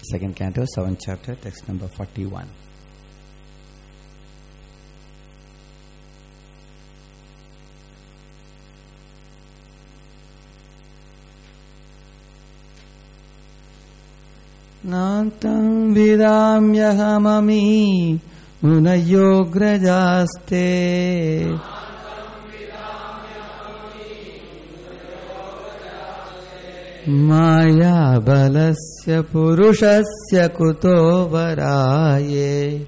Second canto, 7th chapter, text number 41. Nantam vidamyahamami munayograjaste Maya balasya purushasya kuto varaye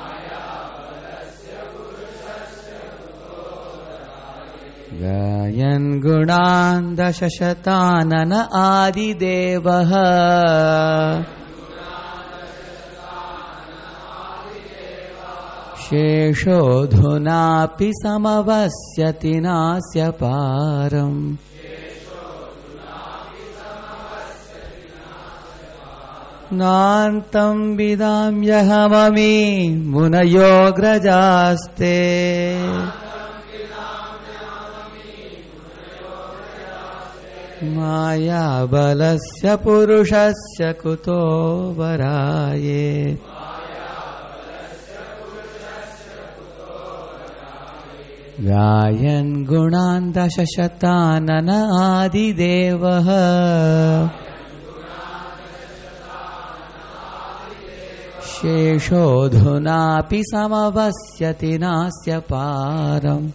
Gayan gunan dashashatanana adi devaha Sheshodhunapi samavasyati nasya param Nantam vidam yahamami munayograjaste Maya balasya purushasya kuto varaye Gayan gunan dashashatanana adi devaha Sheshodhunapi samavasyati nasya param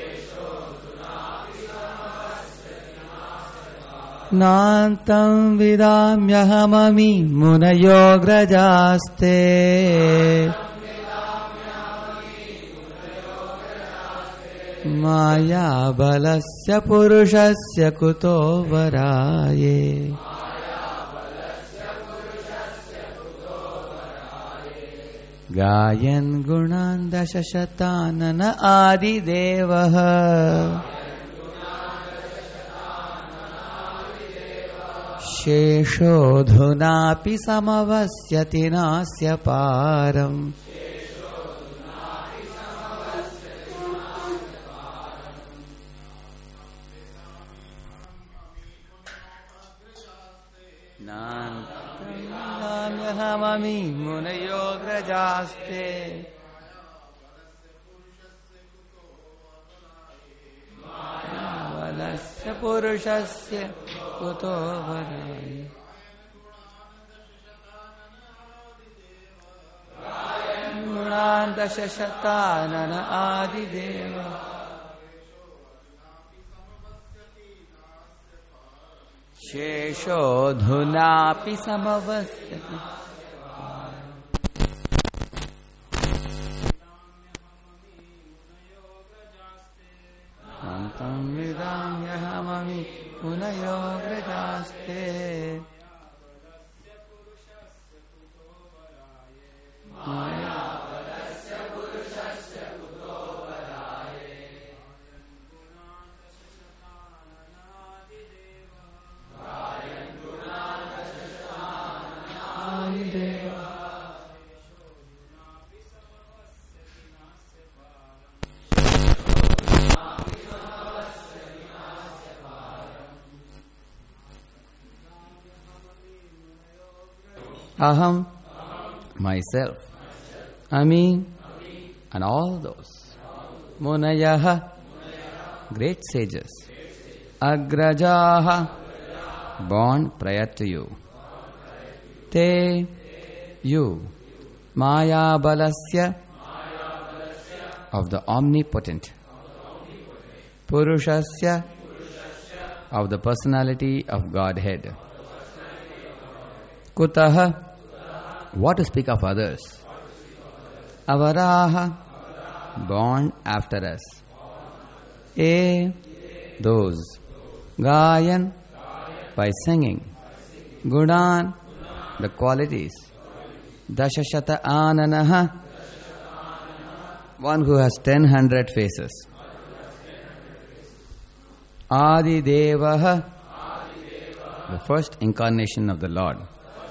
Nantam vidam yahamami munayograjaste Maya balasya purushasya kuto varaye Gayan gunan dashashatanana adi devaha Sheshodhunapi samavasyati nasya param Nantam yahamami munayograjaste Valasya purushasya kuto varaye Gunan dashashatanana adi deva Sheshodhunapi samavasyati Nantam vidam yahamami munayograjaste Maya balasya purushasya kuto varaye Gayan gunan dashashatanana adi deva Aham, myself, Ami, and all those. Munayaha, great sages. Agrajaha, born prior to you. Te, you. Maya balasya, of the omnipotent. Purushasya, of the personality of Godhead. Kutaha, what to speak of others? Avaraha, born after us. Those. Gayan, by singing. Gunan, the qualities. Dashashata ananaha, one who has 1,000 faces. Adi devaha, the first incarnation of the Lord.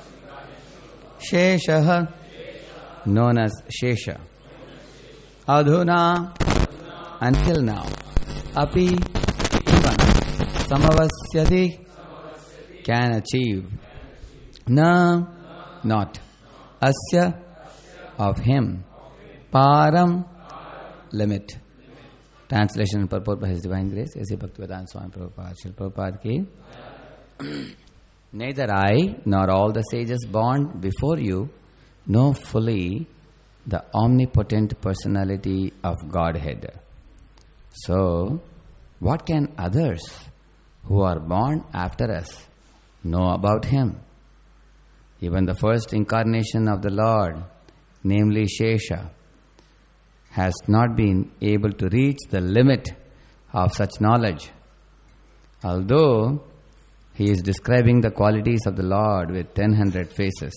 Sheshaha, known as Shesha. Adhuna, until now. Api, even. Samavasyati, can achieve. Na, not. Asya, of him. Param, limit. Translation and purport by His Divine Grace, A.C. Bhaktivedanta Swami Prabhupada. Srila Prabhupada ki. Neither I nor all the sages born before you know fully the omnipotent personality of Godhead. So, what can others who are born after us know about Him? Even the first incarnation of the Lord, namely Shesha, has not been able to reach the limit of such knowledge. Although he is describing the qualities of the Lord with 1,000 faces.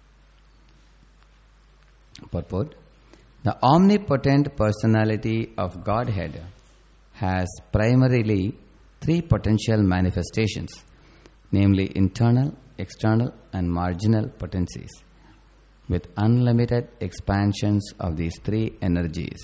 Purport: the omnipotent personality of Godhead has primarily 3 potential manifestations, namely internal, external and marginal potencies, with unlimited expansions of these 3 energies.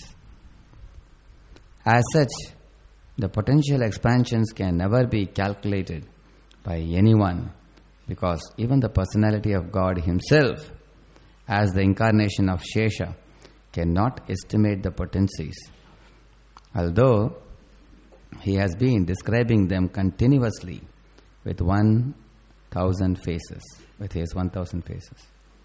As such, the potential expansions can never be calculated by anyone, because even the personality of God Himself, as the incarnation of Shesha, cannot estimate the potencies, although He has been describing them continuously with 1,000 faces, with His 1,000 faces.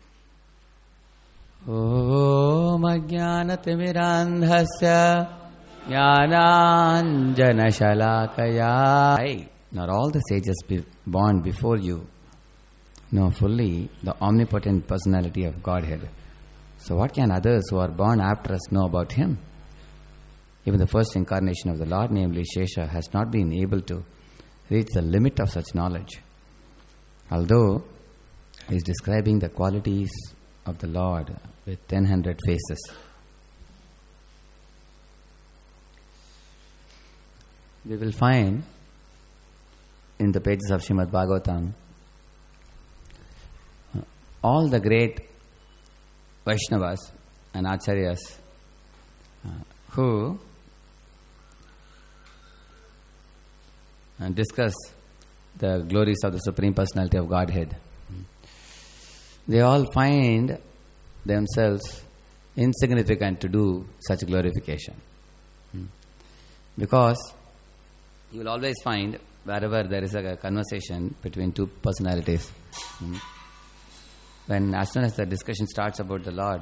Om Ajnanatimidandhasya Jnananjana Shalakaya. Nor all the sages born before you know fully the omnipotent personality of Godhead. So what can others who are born after us know about Him? Even the first incarnation of the Lord, namely Shesha, has not been able to reach the limit of such knowledge. Although he is describing the qualities of the Lord with 1,000 faces. We will find in the pages of Srimad Bhagavatam all the great Vaishnavas and Acharyas who discuss the glories of the Supreme Personality of Godhead. They all find themselves insignificant to do such glorification. Because you will always find wherever there is a conversation between 2 personalities, when as soon as the discussion starts about the Lord,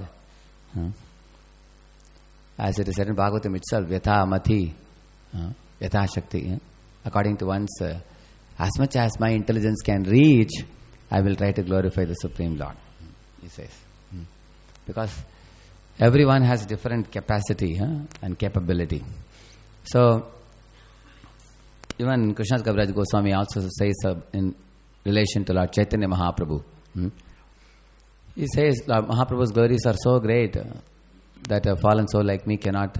as it is said in Bhagavatam itself, Yatha Mati, Yatha Shakti, according to one's, as much as my intelligence can reach, I will try to glorify the Supreme Lord, he says. Because everyone has different capacity and capability. So, even Krishnadas Kaviraj Goswami also says in relation to Lord Chaitanya Mahaprabhu. He says, Lord Mahaprabhu's glories are so great that a fallen soul like me cannot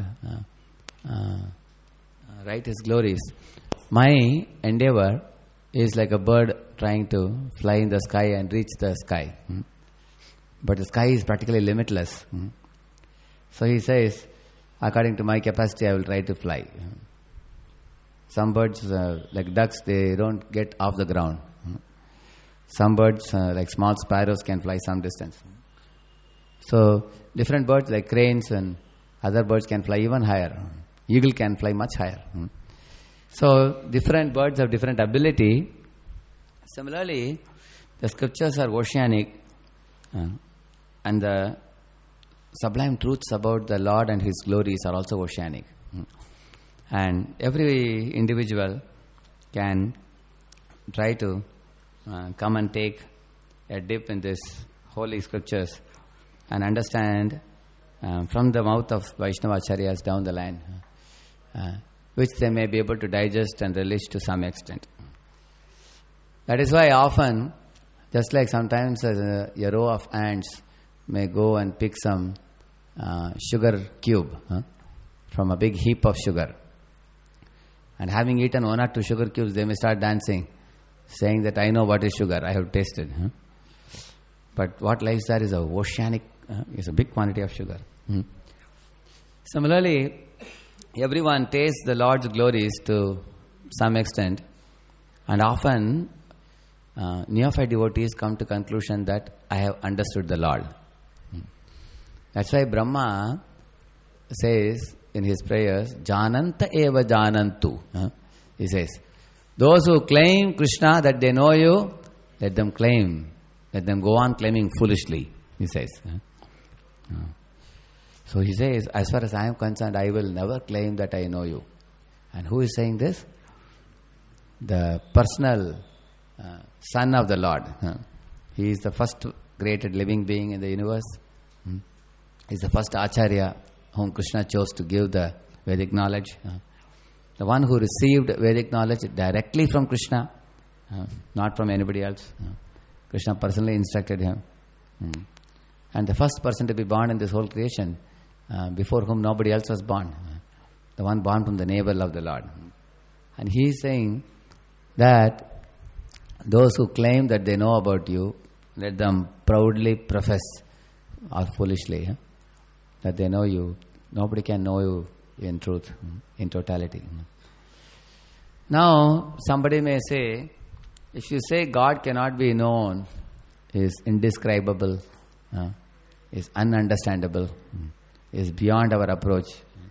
write his glories. My endeavor is like a bird trying to fly in the sky and reach the sky. But the sky is practically limitless. So he says, according to my capacity, I will try to fly. Some birds, like ducks, they don't get off the ground. Some birds, like small sparrows, can fly some distance. So, different birds like cranes and other birds can fly even higher. Eagle can fly much higher. So, different birds have different ability. Similarly, the scriptures are oceanic, and the sublime truths about the Lord and His glories are also oceanic. And every individual can try to come and take a dip in this holy scriptures and understand from the mouth of Vaishnava Acharyas down the line, which they may be able to digest and relish to some extent. That is why often, just like sometimes a row of ants may go and pick some sugar cube from a big heap of sugar, and having eaten 1 or 2 sugar cubes, they may start dancing, saying that I know what is sugar, I have tasted. But what lies there is a oceanic, is a big quantity of sugar. Similarly, everyone tastes the Lord's glories to some extent, and often neophyte devotees come to conclusion that I have understood the Lord. That's why Brahma says in his prayers, Jananta eva janantu. He says, those who claim Krishna that they know you, let them claim. Let them go on claiming foolishly, he says. So he says, as far as I am concerned, I will never claim that I know you. And who is saying this? The personal Son of the Lord. He is the first created living being in the universe. He is the first Acharya whom Krishna chose to give the Vedic knowledge. The one who received Vedic knowledge directly from Krishna, not from anybody else. Krishna personally instructed him. And the first person to be born in this whole creation, before whom nobody else was born. The one born from the navel of the Lord. And he is saying that those who claim that they know about you, let them proudly profess, or foolishly, that they know you. Nobody can know you in truth, in totality. Now, somebody may say, if you say God cannot be known, is indescribable, is ununderstandable, is beyond our approach,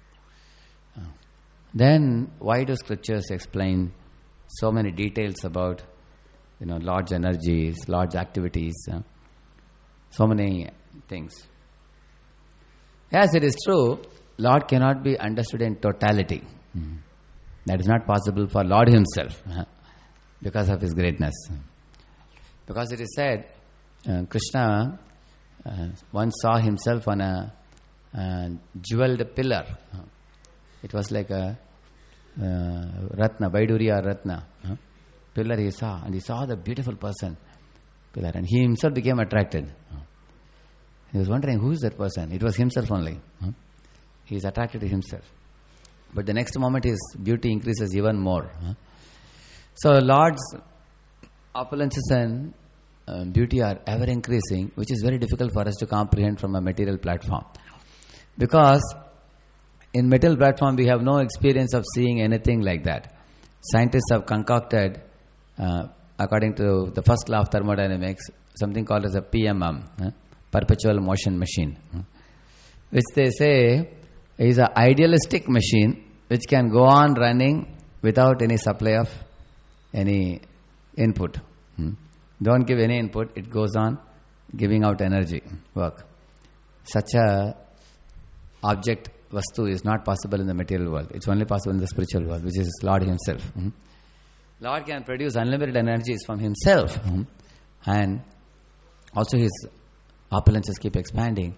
then why do scriptures explain so many details about, large energies, large activities, so many things? Yes, it is true, Lord cannot be understood in totality. That is not possible for Lord himself because of his greatness. Because it is said, Krishna once saw himself on a jeweled pillar. It was like a Ratna, Vaidurya Ratna pillar he saw, and he saw the beautiful person pillar, and he himself became attracted. He was wondering, who is that person? It was himself only. He is attracted to himself. But the next moment his beauty increases even more. So Lord's opulences and beauty are ever increasing, which is very difficult for us to comprehend from a material platform. Because in material platform we have no experience of seeing anything like that. Scientists have concocted, according to the first law of thermodynamics, something called as a PMM, perpetual motion machine, which they say is an idealistic machine which can go on running without any supply of any input. Don't give any input, it goes on giving out energy, work. Such a object, vastu, is not possible in the material world. It's only possible in the spiritual world, which is Lord himself. Lord can produce unlimited energies from himself, and also his opulences keep expanding.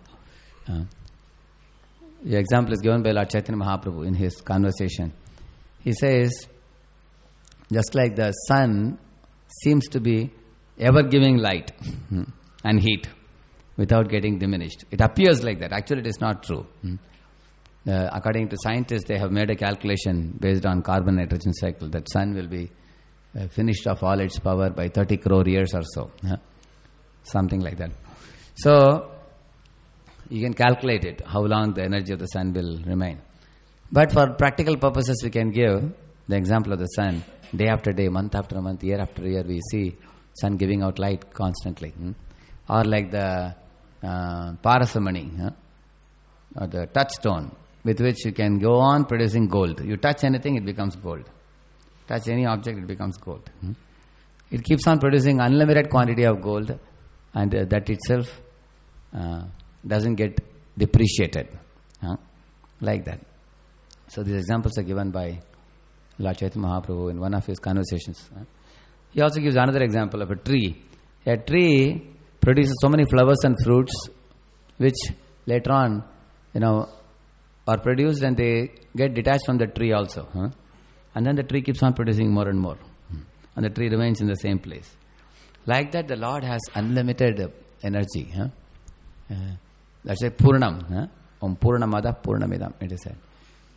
The example is given by Lord Chaitanya Mahaprabhu in his conversation. He says, just like the sun seems to be ever giving light and heat without getting diminished. It appears like that. Actually, it is not true. According to scientists, they have made a calculation based on carbon-nitrogen cycle that sun will be finished of all its power by 30 crore years or so. Something like that. So, you can calculate it, how long the energy of the sun will remain. But for practical purposes, we can give the example of the sun. Day after day, month after month, year after year, we see sun giving out light constantly. Or like the Parasamani, or the touchstone, with which you can go on producing gold. You touch anything, it becomes gold. Touch any object, it becomes gold. It keeps on producing unlimited quantity of gold, and that itself doesn't get depreciated. Like that. So these examples are given by Lord Chaitanya Mahaprabhu in one of his conversations. He also gives another example of a tree. A tree produces so many flowers and fruits which later on, are produced and they get detached from the tree also. And then the tree keeps on producing more and more. And the tree remains in the same place. Like that, the Lord has unlimited energy. That's a Purnam. Om Purnamada Purnamidam, it is said.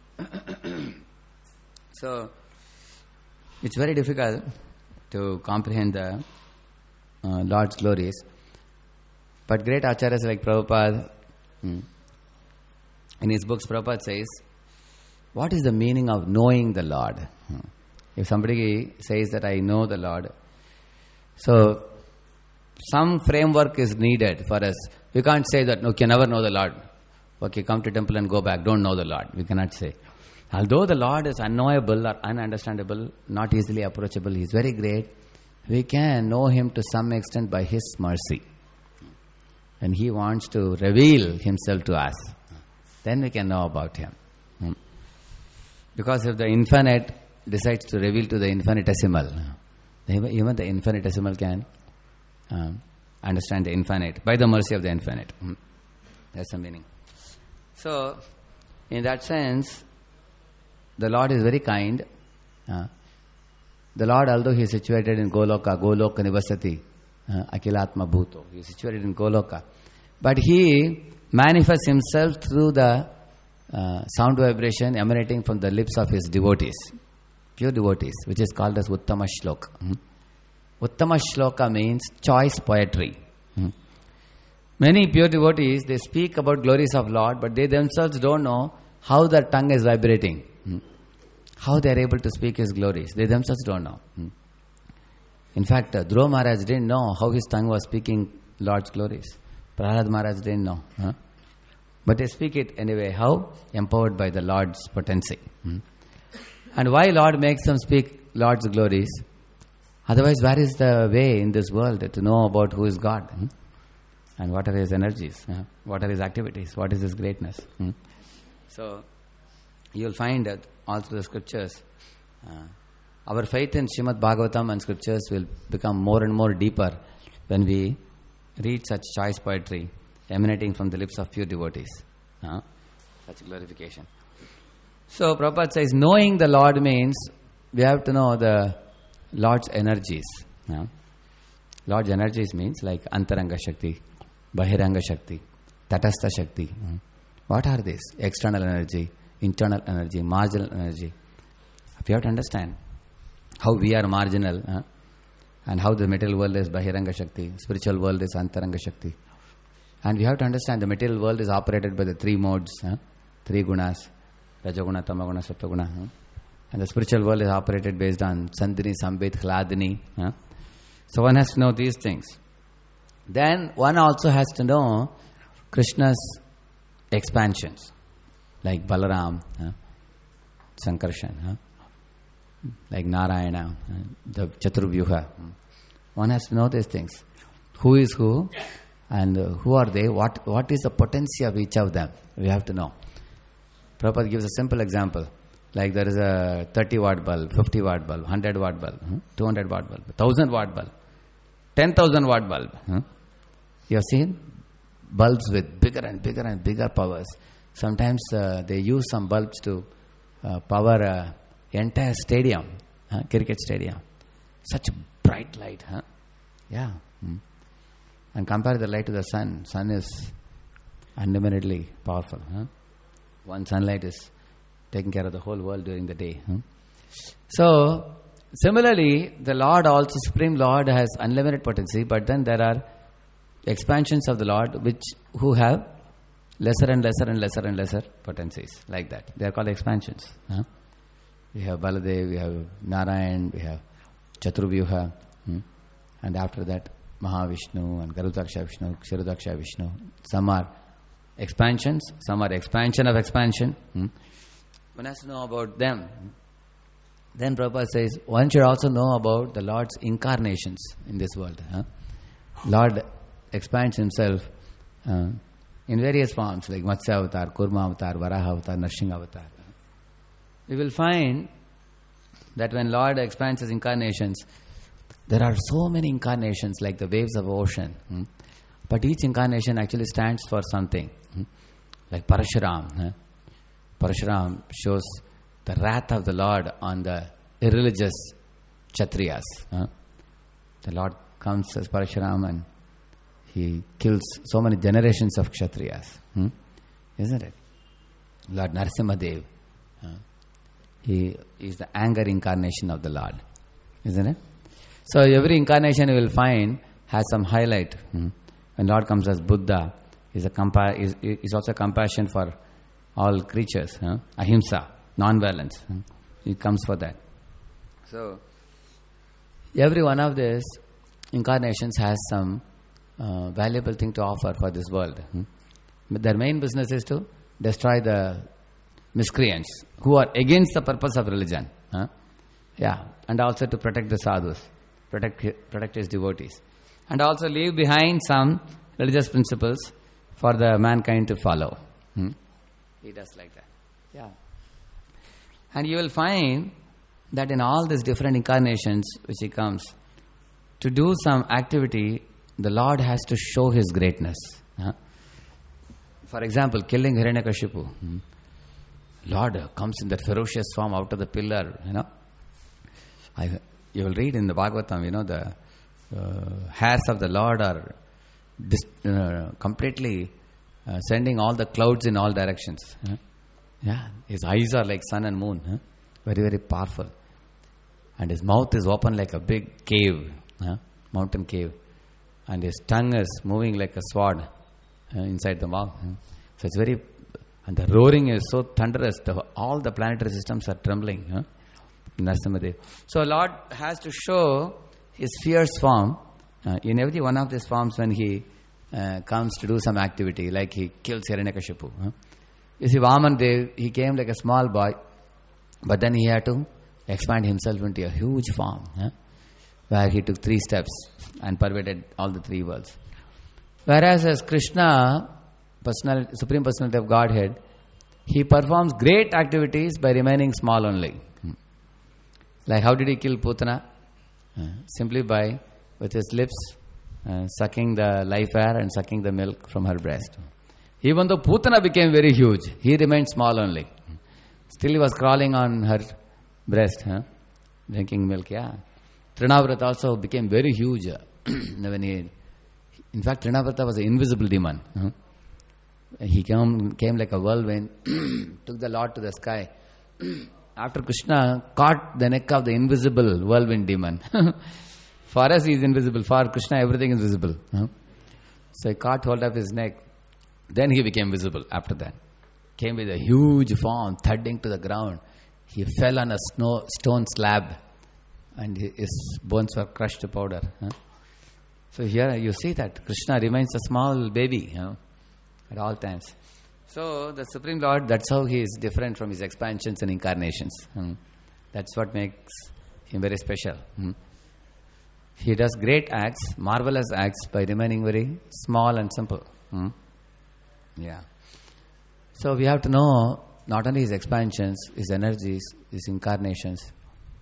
So, it's very difficult to comprehend the Lord's glories. But great acharyas like Prabhupada, in his books, Prabhupada says, what is the meaning of knowing the Lord? If somebody says that I know the Lord, So, some framework is needed for us. We can't say that, no, you can never know the Lord. Okay, come to temple and go back, don't know the Lord. We cannot say. Although the Lord is unknowable or ununderstandable, not easily approachable, He is very great, we can know Him to some extent by His mercy. And He wants to reveal Himself to us. Then we can know about Him. Because if the infinite decides to reveal to the infinitesimal, even the infinitesimal can understand the infinite by the mercy of the infinite. That's the meaning. So, in that sense, the Lord is very kind. The Lord, although He is situated in Goloka Nivasati, Akilatma Bhuto, He is situated in Goloka, but He manifests Himself through the sound vibration emanating from the lips of His devotees, pure devotees, which is called as Uttama Shloka. Uttama Shloka means choice poetry. Many pure devotees, they speak about glories of Lord, but they themselves don't know how their tongue is vibrating. How they are able to speak His glories. They themselves don't know. In fact, Dhruva Maharaj didn't know how his tongue was speaking Lord's glories. Prahlad Maharaj didn't know. But they speak it anyway. How? Empowered by the Lord's potency. And why Lord makes them speak Lord's glories? Otherwise, where is the way in this world to know about who is God? And what are His energies? What are His activities? What is His greatness? So, you will find that all through the scriptures, our faith in Srimad Bhagavatam and scriptures will become more and more deeper when we read such choice poetry emanating from the lips of pure devotees. Such glorification. So, Prabhupada says, knowing the Lord means we have to know the Lord's energies. Lord's energies means like Antaranga Shakti, Bahiranga Shakti, Tatastha Shakti. What are these? External energy, internal energy, marginal energy. We have to understand how we are marginal and how the material world is Bahiranga Shakti, spiritual world is Antaranga Shakti. And we have to understand the material world is operated by the three modes, three gunas, Rajaguna, Tamaguna, Sattaguna. And the spiritual world is operated based on Sandhini, Sambit, Hladini. So one has to know these things. Then one also has to know Krishna's expansions, like Balaram, Sankarshan, like Narayana, the Chaturvyuha. One has to know these things. Who is who and who are they? What is the potency of each of them? We have to know. Prabhupada gives a simple example. Like there is a 30 watt bulb, 50 watt bulb, 100 watt bulb, 200 watt bulb, 1000 watt bulb, 10,000 watt bulb. You have seen bulbs with bigger and bigger and bigger powers. Sometimes they use some bulbs to power an entire stadium, cricket stadium. Such bright light. Yeah. And compare the light to the sun. Sun is unlimitedly powerful. One sunlight is taking care of the whole world during the day. So, similarly, the Lord also, Supreme Lord, has unlimited potency, but then there are expansions of the Lord who have lesser and lesser and lesser and lesser potencies, like that. They are called expansions. We have Baladev, we have Narayan, we have Chaturvyuha, and after that Mahavishnu and Garudaksha Vishnu, Kshirodaksha Vishnu. Some are expansions, some are expansion of expansion. One has to know about them. Then Prabhupada says, one should also know about the Lord's incarnations in this world. Lord expands Himself in various forms, like Matsya Avatar, Kurma Avatar, Varaha Avatar, Narsingha Avatar. We will find that when Lord expands His incarnations, there are so many incarnations like the waves of ocean. But each incarnation actually stands for something. Like Parashuram. Parashuram shows the wrath of the Lord on the irreligious Kshatriyas. The Lord comes as Parashuram and He kills so many generations of Kshatriyas. Isn't it? Lord Narasimhadev, He is the anger incarnation of the Lord. Isn't it? So every incarnation you will find has some highlight. When Lord comes as Buddha, is also a compassion for all creatures. Ahimsa, non-violence. He comes for that. So every one of this incarnations has some valuable thing to offer for this world. But their main business is to destroy the miscreants who are against the purpose of religion. Yeah, and also to protect the sadhus, protect his devotees, and also leave behind some religious principles for the mankind to follow. He does like that. Yeah. And you will find that in all these different incarnations which he comes, to do some activity, the Lord has to show his greatness. For example, killing Hiranyakashipu. Lord comes in that ferocious form out of the pillar, you will read in the Bhagavatam, the hairs of the Lord are completely sending all the clouds in all directions. Yeah, his eyes are like sun and moon, very, very powerful. And his mouth is open like a big cave, mountain cave. And his tongue is moving like a sword inside the mouth. So it's very, and the roaring is so thunderous, all the planetary systems are trembling. Narasimhadev. So Lord has to show his fierce form in every one of these forms when he comes to do some activity, like he kills Hiranyakashipu. You see, Vaman Dev, he came like a small boy, but then he had to expand himself into a huge form, where he took 3 steps and pervaded all the 3 worlds. Whereas as Krishna, Supreme Personality of Godhead, he performs great activities by remaining small only. Like how did he kill Putana? Simply by, with his lips, sucking the life air and sucking the milk from her breast. Even though Putana became very huge, he remained small only. Still he was crawling on her breast, drinking milk, Trinavrata also became very huge. In fact, Trinavrata was an invisible demon. He came like a whirlwind, took the Lord to the sky. After Krishna caught the neck of the invisible whirlwind demon. For us he is invisible, for Krishna everything is visible. So he caught hold of his neck. Then he became visible after that. Came with a huge form, thudding to the ground. He fell on a stone slab and his bones were crushed to powder. So here you see that Krishna remains a small baby at all times. So the Supreme Lord, that's how he is different from his expansions and incarnations. That's what makes him very special. He does great acts, marvelous acts, by remaining very small and simple. Yeah. So we have to know not only his expansions, his energies, his incarnations,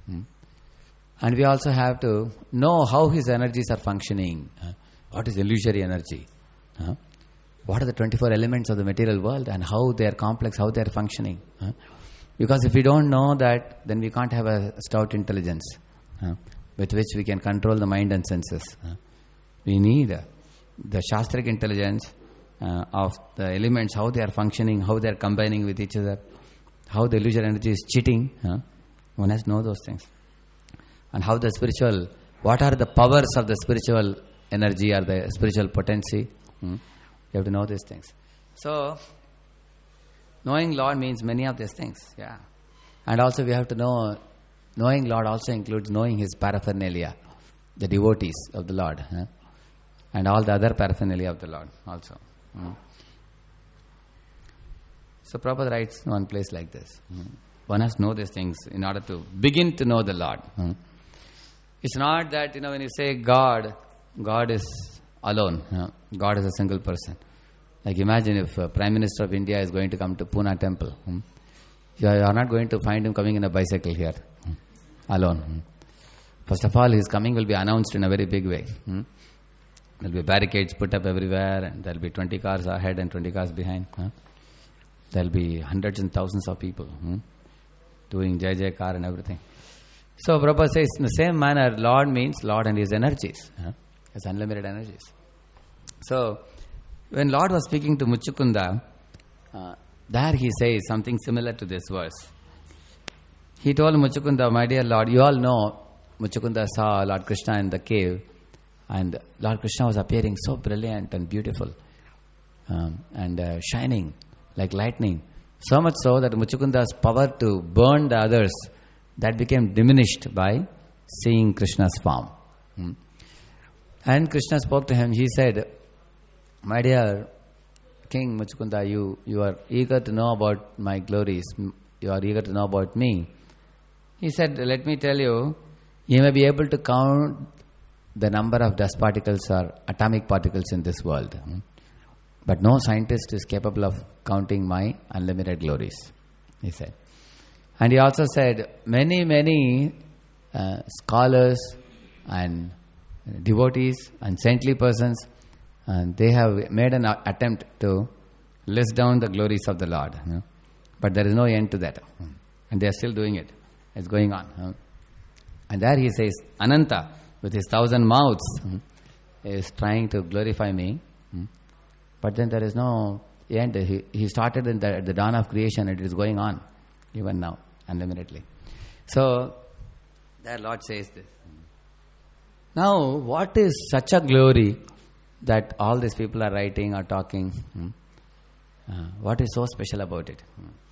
and we also have to know how his energies are functioning. What is illusory energy? What are the 24 elements of the material world and how they are complex, how they are functioning? Because if we don't know that, then we can't have a stout intelligence with which we can control the mind and senses. We need the Shastric intelligence of the elements, how they are functioning, how they are combining with each other, how the illusory energy is cheating. One has to know those things. And how the spiritual, what are the powers of the spiritual energy or the spiritual potency? You have to know these things. So, knowing Lord means many of these things. Yeah. And also we have to know, knowing Lord also includes knowing his paraphernalia, the devotees of the Lord, and all the other paraphernalia of the Lord also. So Prabhupada writes in one place like this. One has to know these things in order to begin to know the Lord. It's not that, when you say God is alone. God is a single person. Like imagine if Prime Minister of India is going to come to Pune temple. You are not going to find him coming in a bicycle here, alone. First of all, his coming will be announced in a very big way. There will be barricades put up everywhere, and there will be 20 cars ahead and 20 cars behind. There will be hundreds and thousands of people doing Jai Jaikar and everything. So Prabhupada says, in the same manner, Lord means Lord and his energies. His unlimited energies. So, when Lord was speaking to Muchukunda, there he says something similar to this verse. He told Muchukunda, my dear Lord, you all know Muchukunda saw Lord Krishna in the cave, and Lord Krishna was appearing so brilliant and beautiful and shining like lightning. So much so that Muchukunda's power to burn the others, that became diminished by seeing Krishna's form. And Krishna spoke to him. He said, my dear King Muchukunda, you are eager to know about my glories. You are eager to know about me. He said, let me tell you, you may be able to count the number of dust particles or atomic particles in this world. But no scientist is capable of counting my unlimited glories, he said. And he also said, many scholars and devotees and saintly persons, and they have made an attempt to list down the glories of the Lord. But there is no end to that. And they are still doing it. It's going on. And there he says, Ananta, with his 1,000 mouths, is trying to glorify me. But then there is no end. He started at the dawn of creation, and it is going on even now, unlimitedly. So, the Lord says this. Now, what is such a glory that all these people are writing or talking? What is so special about it?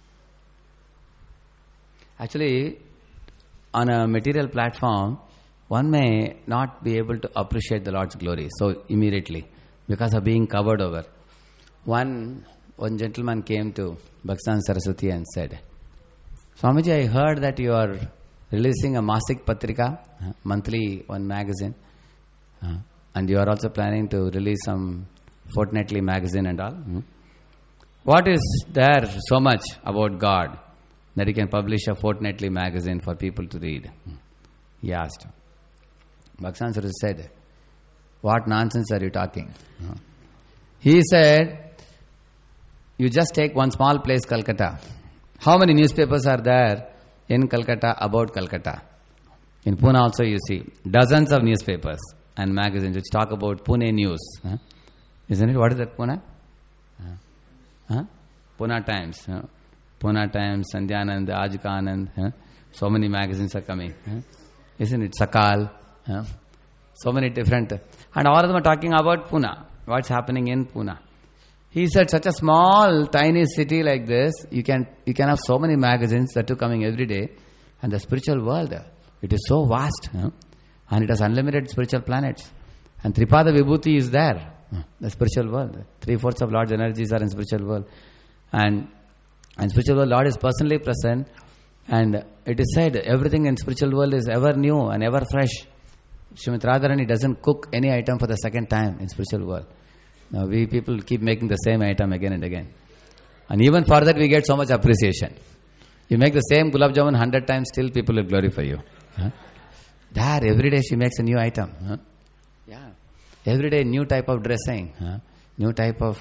Actually, on a material platform, one may not be able to appreciate the Lord's glory so immediately because of being covered over. One gentleman came to Bhaktivedanta Saraswati and said, Swamiji, I heard that you are releasing a Masik Patrika, monthly one magazine, and you are also planning to release some fortnightly magazine and all. What is there so much about God that you can publish a fortnightly magazine for people to read? He asked. Bhaktivedanta Saraswati said, what nonsense are you talking? He said, you just take one small place, Calcutta. How many newspapers are there in Calcutta about Calcutta? In Pune also you see dozens of newspapers and magazines which talk about Pune news. Isn't it? What is that, Pune? Pune Times. Pune Times, Sandhyanand, Aaj Ka Anand. So many magazines are coming. Isn't it? Sakal. So many different. And all of them are talking about Pune. What's happening in Pune. He said, such a small, tiny city like this, you can have so many magazines that are coming every day. And the spiritual world, it is so vast. And it has unlimited spiritual planets. And Tripada Vibhuti is there, the spiritual world. 3/4 of Lord's energies are in spiritual world. And spiritual world, Lord is personally present. And it is said, everything in spiritual world is ever new and ever fresh. Srimati Radharani doesn't cook any item for the second time in spiritual world. Now we people keep making the same item again and again. And even for that we get so much appreciation. You make the same gulab jamun 100 times, still people will glorify you. There, every day she makes a new item. Yeah. Every day new type of dressing. New type of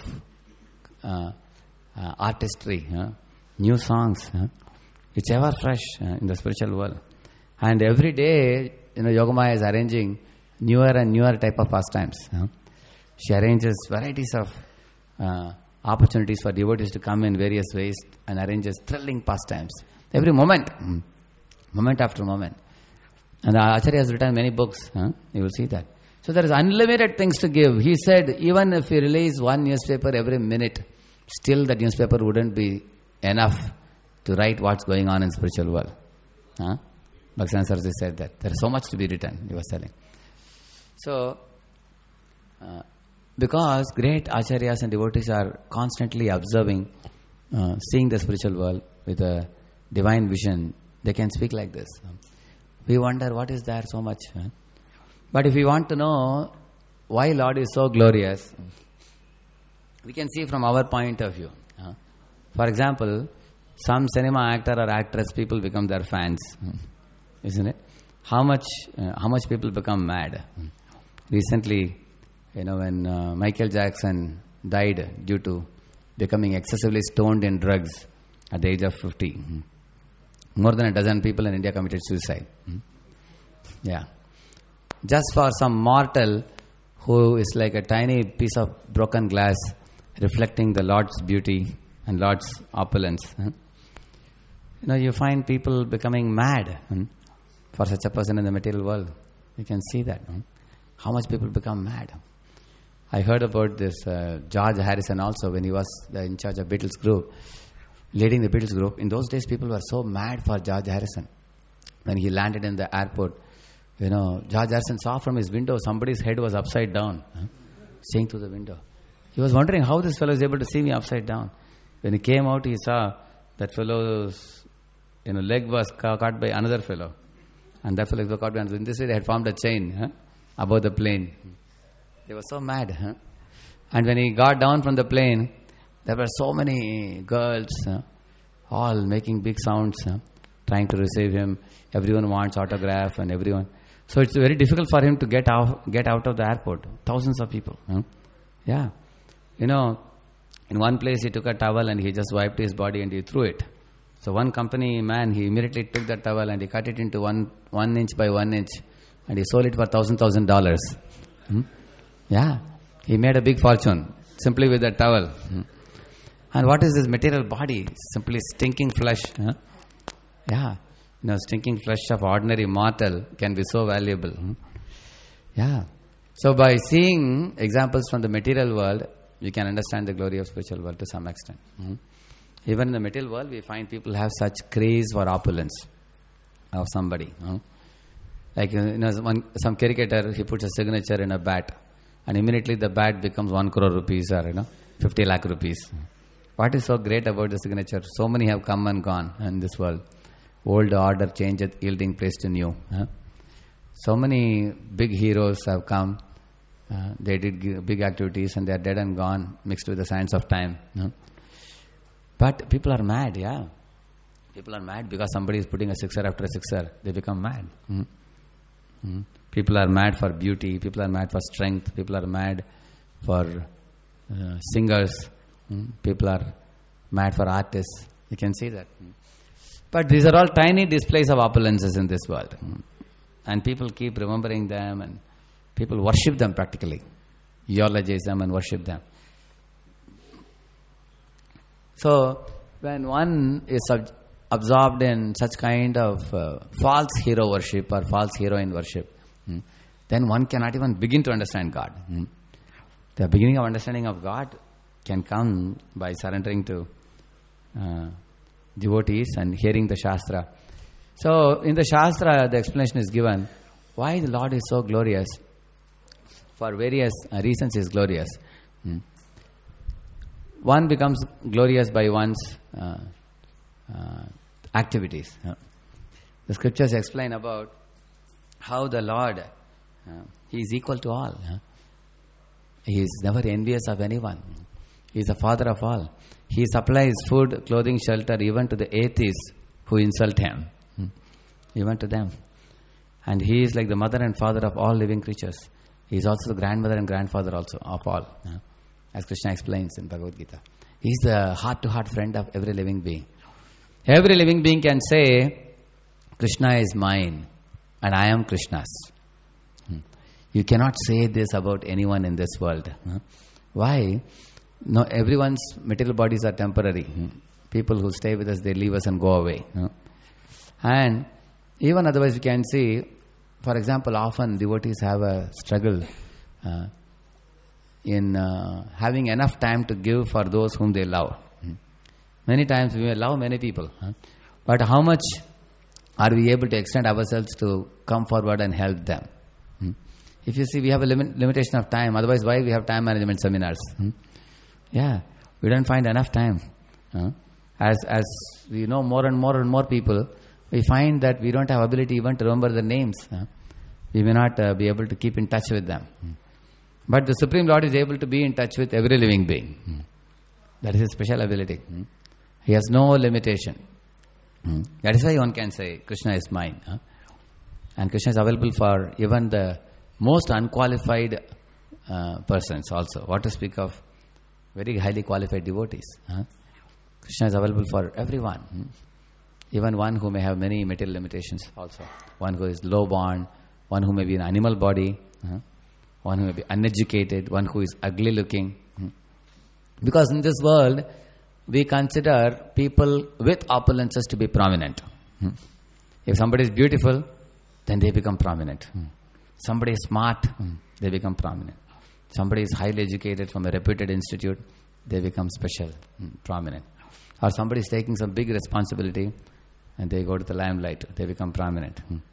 artistry. New songs. It's ever fresh in the spiritual world. And every day, Yogamaya is arranging newer and newer type of pastimes. She arranges varieties of opportunities for devotees to come in various ways and arranges thrilling pastimes. Every moment, moment after moment. And Acharya has written many books. You will see that. So there is unlimited things to give. He said, even if you release one newspaper every minute, still that newspaper wouldn't be enough to write what's going on in spiritual world. Bhaktivedanta Saraswati said that. There is so much to be written, he was telling. So, because great acharyas and devotees are constantly observing, seeing the spiritual world with a divine vision, they can speak like this. We wonder what is there so much. But if we want to know why Lord is so glorious, we can see from our point of view. For example, some cinema actor or actress, people become their fans, isn't it? How much people become mad. Recently, when Michael Jackson died due to becoming excessively stoned in drugs at the age of 50, more than a dozen people in India committed suicide. Yeah. Just for some mortal who is like a tiny piece of broken glass reflecting the Lord's beauty and Lord's opulence. You find people becoming mad for such a person in the material world. You can see that. How much people become mad. I heard about this George Harrison also when he was in charge of Beatles group, leading the Beatles group. In those days, people were so mad for George Harrison. When he landed in the airport, George Harrison saw from his window somebody's head was upside down, seeing through the window. He was wondering how this fellow is able to see me upside down. When he came out, he saw that fellow's leg was caught by another fellow. And that fellow was caught by another. In this way, they had formed a chain above the plane. They were so mad. And when he got down from the plane, there were so many girls, all making big sounds, trying to receive him. Everyone wants autograph and everyone. So it's very difficult for him to get out of the airport. Thousands of people. Yeah. In one place he took a towel and he just wiped his body and he threw it. So one company man, he immediately took that towel and he cut it into one inch by 1 inch and he sold it for $1,000. Yeah. He made a big fortune simply with that towel. And what is this material body? Simply stinking flesh. Yeah. Stinking flesh of ordinary mortal can be so valuable. Yeah. So by seeing examples from the material world, you can understand the glory of spiritual world to some extent. Even in the material world, we find people have such craze for opulence of somebody. Like some cricketer, he puts a signature in a bat, and immediately the bat becomes 1 crore rupees or 50 lakh rupees. What is so great about the signature? So many have come and gone in this world. Old order changeth, yielding place to new. So many big heroes have come. They did big activities and they are dead and gone, mixed with the sands of time. But people are mad, yeah. People are mad because somebody is putting a sixer after a sixer. They become mad. People are mad for beauty. People are mad for strength. People are mad for singers. People are mad for artists. You can see that. But these are all tiny displays of opulences in this world. And people keep remembering them and people worship them practically. Eulogize them and worship them. So, when one is absorbed in such kind of false hero worship or false heroine worship, then one cannot even begin to understand God. The beginning of understanding of God can come by surrendering to devotees and hearing the Shastra. So, in the Shastra, the explanation is given why the Lord is so glorious. For various reasons he is glorious. One becomes glorious by one's activities. The scriptures explain about how the Lord, he is equal to all. He is never envious of anyone. He is the Father of all. He supplies food, clothing, shelter even to the atheists who insult him. Even to them. And he is like the mother and father of all living creatures. He is also the grandmother and grandfather also of all. As Krishna explains in Bhagavad Gita. He is the heart-to-heart friend of every living being. Every living being can say, Krishna is mine and I am Krishna's. You cannot say this about anyone in this world. Why? No, everyone's material bodies are temporary. People who stay with us, they leave us and go away. And even otherwise we can see, for example, often devotees have a struggle in having enough time to give for those whom they love. Many times we may love many people, but how much are we able to extend ourselves to come forward and help them? If you see, we have a limitation of time. Otherwise, why we have time management seminars? Yeah, we don't find enough time. As we know more and more people, we find that we don't have ability even to remember the names. We may not be able to keep in touch with them. But the Supreme Lord is able to be in touch with every living being. That is his special ability. He has no limitation. That is why one can say, Krishna is mine. And Krishna is available for even the most unqualified persons also. What to speak of very highly qualified devotees. Krishna is available for everyone. Even one who may have many material limitations also. One who is low-born, one who may be an animal body, one who may be uneducated, one who is ugly looking. Because in this world, we consider people with opulences to be prominent. If somebody is beautiful, then they become prominent. Somebody is smart, they become prominent. Somebody is highly educated from a reputed institute, they become special, prominent. Or somebody is taking some big responsibility and they go to the limelight, they become prominent.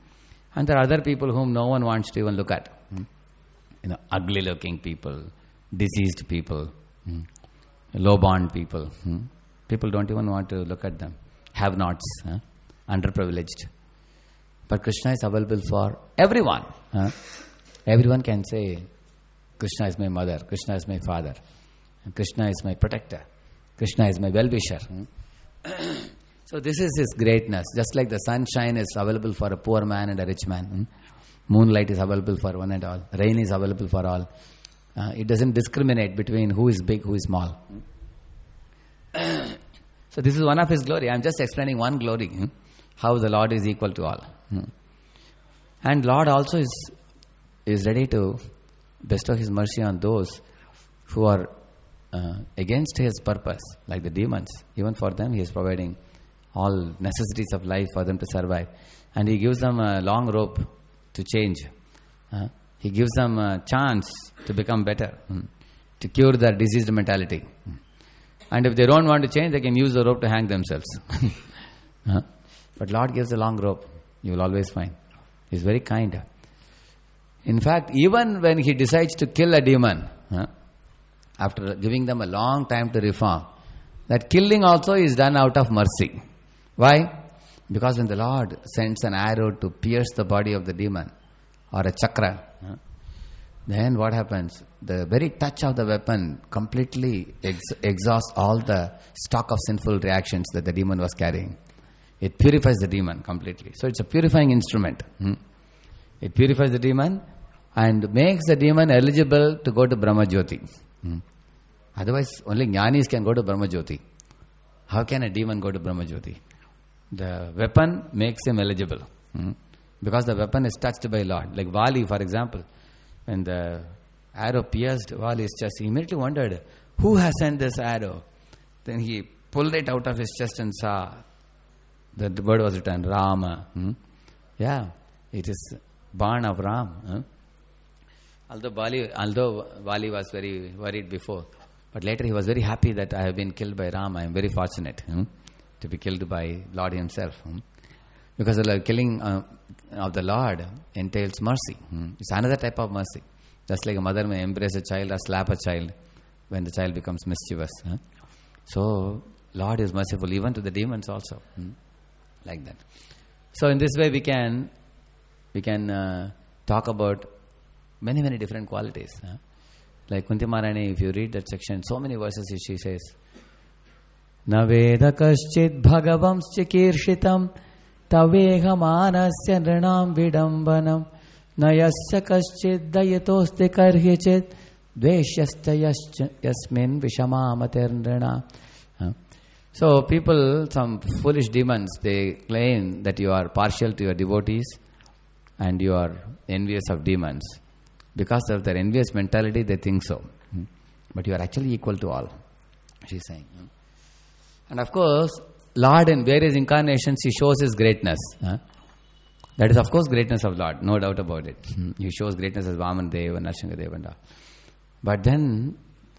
And there are other people whom no one wants to even look at. Ugly looking people, diseased people, low-born people. People don't even want to look at them. Have-nots, underprivileged. But Krishna is available for everyone. Everyone can say, Krishna is my mother, Krishna is my father, Krishna is my protector, Krishna is my well-wisher. So this is his greatness. Just like the sunshine is available for a poor man and a rich man. Moonlight is available for one and all. Rain is available for all. It doesn't discriminate between who is big, who is small. So this is one of his glory. I am just explaining one glory. How the Lord is equal to all. And Lord also is ready to bestow his mercy on those who are against his purpose, like the demons. Even for them he is providing all necessities of life for them to survive. And he gives them a long rope to change. He gives them a chance to become better, to cure their diseased mentality. And if they don't want to change, they can use the rope to hang themselves. But Lord gives a long rope. You will always find. He is very kind. In fact, even when he decides to kill a demon, after giving them a long time to reform, that killing also is done out of mercy. Why? Because when the Lord sends an arrow to pierce the body of the demon, or a chakra, then what happens? The very touch of the weapon completely exhausts all the stock of sinful reactions that the demon was carrying. It purifies the demon completely. So it's a purifying instrument. It purifies the demon and makes the demon eligible to go to Brahma Jyoti. Otherwise, only jnanis can go to Brahma Jyoti. How can a demon go to Brahma Jyoti? The weapon makes him eligible. Because the weapon is touched by Lord. Like Vali, for example. When the arrow pierced Vali's chest, he immediately wondered, who has sent this arrow? Then he pulled it out of his chest and saw that the word was written, Rama. Yeah, it is Baan of Ram. Although Vali was very worried before, but later he was very happy that I have been killed by Ram. I am very fortunate to be killed by Lord himself. Because the killing of the Lord entails mercy. It's another type of mercy. Just like a mother may embrace a child or slap a child when the child becomes mischievous. So, Lord is merciful even to the demons also. Like that. So, in this way we can talk about many, many different qualities. Like Kunti Maharani, if you read that section, so many verses she says, Na veda kaschid bhagavam chikirshitam Taveha manasya nrinam vidambanam Nayasya kaschid dayatoste karhyachid Dveshyasta yasmin vishamamatir nrina. So people, some foolish demons, they claim that you are partial to your devotees and you are envious of demons. Because of their envious mentality, they think so. But you are actually equal to all, she is saying. And of course, Lord in various incarnations, he shows his greatness. That is of course greatness of Lord, no doubt about it. He shows greatness as Vaman Deva, Narsingha Deva and all. But then,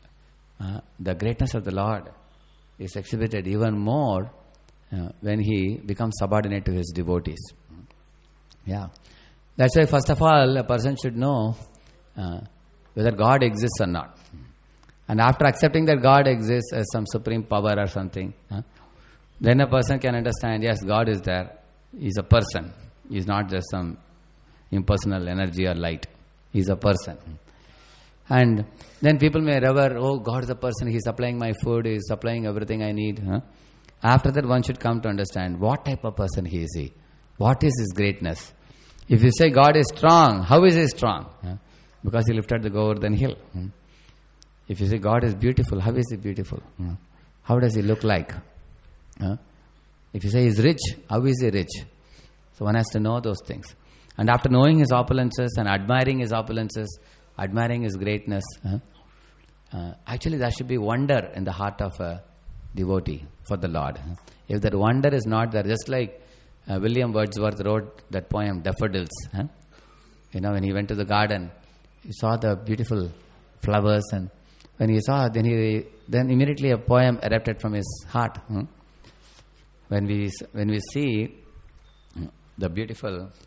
the greatness of the Lord is exhibited even more when he becomes subordinate to his devotees. Yeah. That's why first of all, a person should know whether God exists or not. And after accepting that God exists as some supreme power or something, then a person can understand, yes, God is there. He is a person. He is not just some impersonal energy or light. He is a person. And then people may rever, oh, God is a person. He is supplying my food. He is supplying everything I need. After that, one should come to understand what type of person he is. What is his greatness? If you say God is strong, how is he strong? Because he lifted the Govardhan hill. If you say God is beautiful, how is he beautiful? How does he look like? If you say he is rich, how is he rich? So one has to know those things. And after knowing his opulences and admiring his opulences, admiring his greatness, actually there should be wonder in the heart of a devotee for the Lord. If that wonder is not there, just like William Wordsworth wrote that poem, Daffodils. When he went to the garden, he saw the beautiful flowers, and when he saw, then immediately a poem erupted from his heart. When we see the beautiful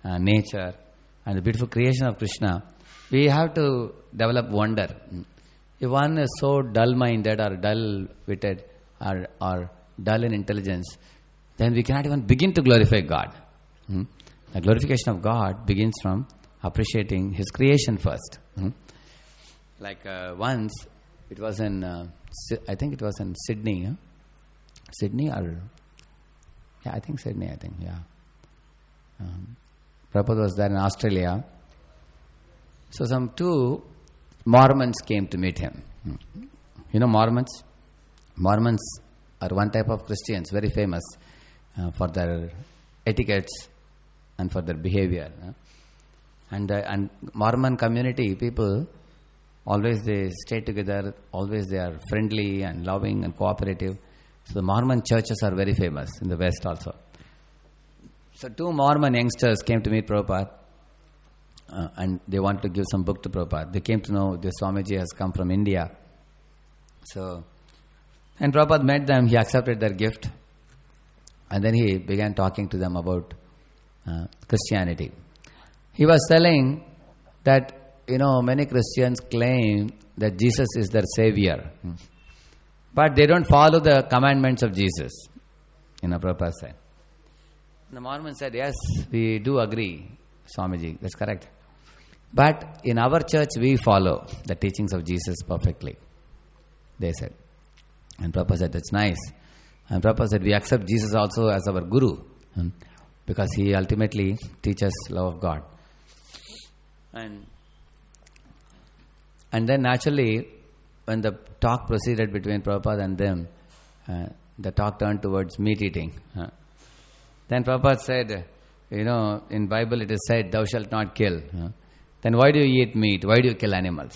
nature and the beautiful creation of Krishna, we have to develop wonder. If one is so dull-minded or dull-witted or dull in intelligence, then we cannot even begin to glorify God. The glorification of God begins from appreciating His creation first. Like once, it was in, I think it was in Sydney. Sydney or... Yeah, I think Sydney, yeah. Prabhupada was there in Australia. So some two Mormons came to meet him. You know Mormons? Mormons are one type of Christians, very famous for their etiquettes and for their behavior. And Mormon community people, always they stay together, always they are friendly and loving and cooperative. So the Mormon churches are very famous in the West also. So two Mormon youngsters came to meet Prabhupada and they wanted to give some book to Prabhupada. They came to know the Swamiji has come from India. So, and Prabhupada met them, he accepted their gift and then he began talking to them about Christianity. He was telling that, many Christians claim that Jesus is their savior. But they don't follow the commandments of Jesus. Prabhupada said. The Mormon said, yes, we do agree, Swamiji, that's correct. But in our church, we follow the teachings of Jesus perfectly, they said. And Prabhupada said, that's nice. And Prabhupada said, we accept Jesus also as our guru, because he ultimately teaches love of God. And then naturally, when the talk proceeded between Prabhupada and them, the talk turned towards meat eating. Then Prabhupada said, in Bible it is said, thou shalt not kill. Then why do you eat meat? Why do you kill animals?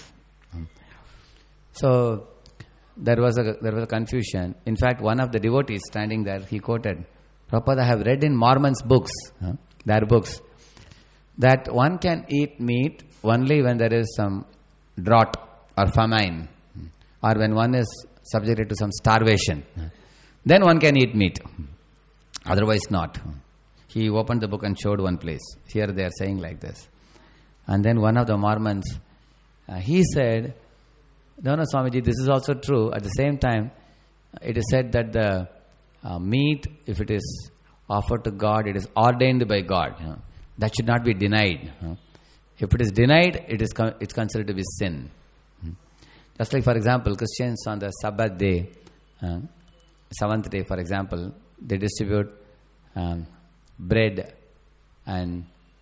So there was a confusion. In fact, one of the devotees standing there, he quoted, Prabhupada, I have read in Mormons' books, their books, that one can eat meat only when there is some drought or famine, or when one is subjected to some starvation. Then one can eat meat. Otherwise not. He opened the book and showed one place. Here they are saying like this. And then one of the Mormons, he said, no, Swamiji, this is also true. At the same time, it is said that the meat, if it is offered to God, it is ordained by God. That should not be denied. If it is denied, it's considered to be sin. Just like, for example, Christians on the Sabbath day, seventh day, for example, they distribute bread and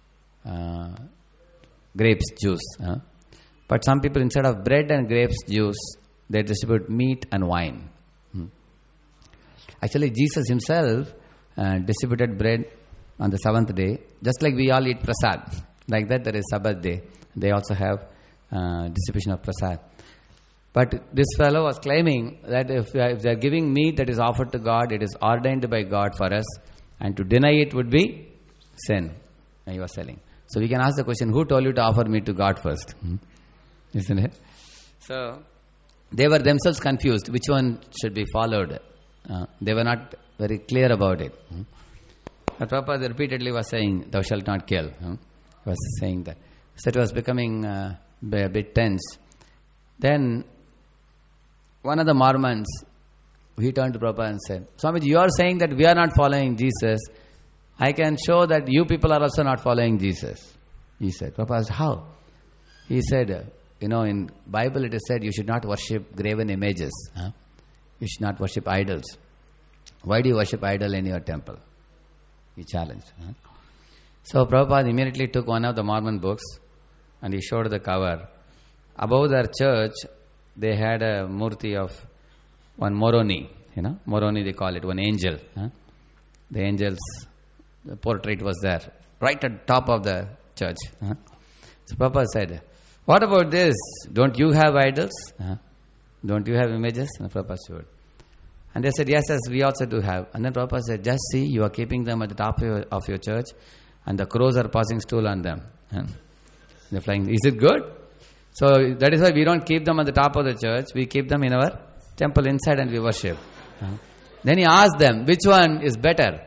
grapes juice. But some people, instead of bread and grapes juice, they distribute meat and wine. Actually, Jesus himself distributed bread on the seventh day, just like we all eat prasad. Like that, there is Sabbath day. They also have distribution of prasad. But this fellow was claiming that if they are giving meat that is offered to God, it is ordained by God for us, and to deny it would be sin. He was telling. So we can ask the question, who told you to offer meat to God first? Isn't it? So they were themselves confused which one should be followed. They were not very clear about it. But Prabhupada repeatedly was saying, thou shalt not kill. He was saying that. So it was becoming a bit tense. Then one of the Mormons, he turned to Prabhupada and said, Swamiji, you are saying that we are not following Jesus. I can show that you people are also not following Jesus. He said. Prabhupada asked, how? He said, in Bible it is said you should not worship graven images. You should not worship idols. Why do you worship idol in your temple? He challenged. So Prabhupada immediately took one of the Mormon books and he showed the cover. Above their church, they had a murti of one Moroni. Moroni they call it, one angel. The angel's portrait was there, right at the top of the church. So Prabhupada said, what about this? Don't you have idols? Don't you have images? And Prabhupada showed. And they said, yes, we also do have. And then Prabhupada said, just see, you are keeping them at the top of your church and the crows are passing stool on them. They're flying. Is it good? So that is why we don't keep them at the top of the church. We keep them in our temple inside and we worship. Then he asked them, which one is better?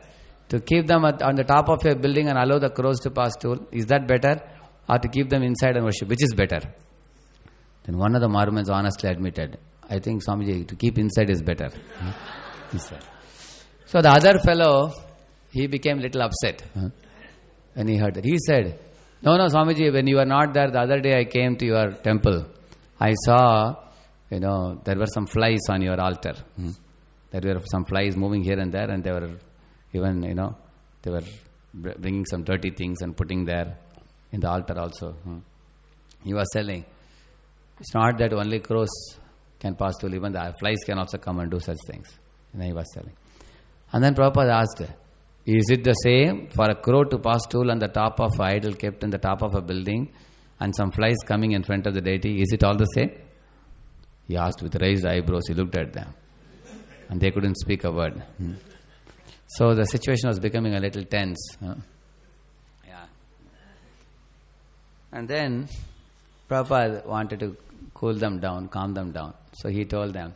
To keep them on the top of a building and allow the crows to pass through, is that better? Or to keep them inside and worship, which is better? Then one of the Mormons honestly admitted, I think Swamiji, to keep inside is better. He said. So the other fellow, he became little upset when he heard that. He said, no, Swamiji, when you were not there, the other day I came to your temple. I saw, there were some flies on your altar. There were some flies moving here and there, and they were even, they were bringing some dirty things and putting there in the altar also. He was telling, it's not that only crows can pass through, even the flies can also come and do such things. And he was telling. And then Prabhupada asked, is it the same for a crow to pass through on the top of an idol kept in the top of a building and some flies coming in front of the deity? Is it all the same? He asked with raised eyebrows. He looked at them. And they couldn't speak a word. So the situation was becoming a little tense. Yeah. And then Prabhupada wanted to cool them down, calm them down. So he told them,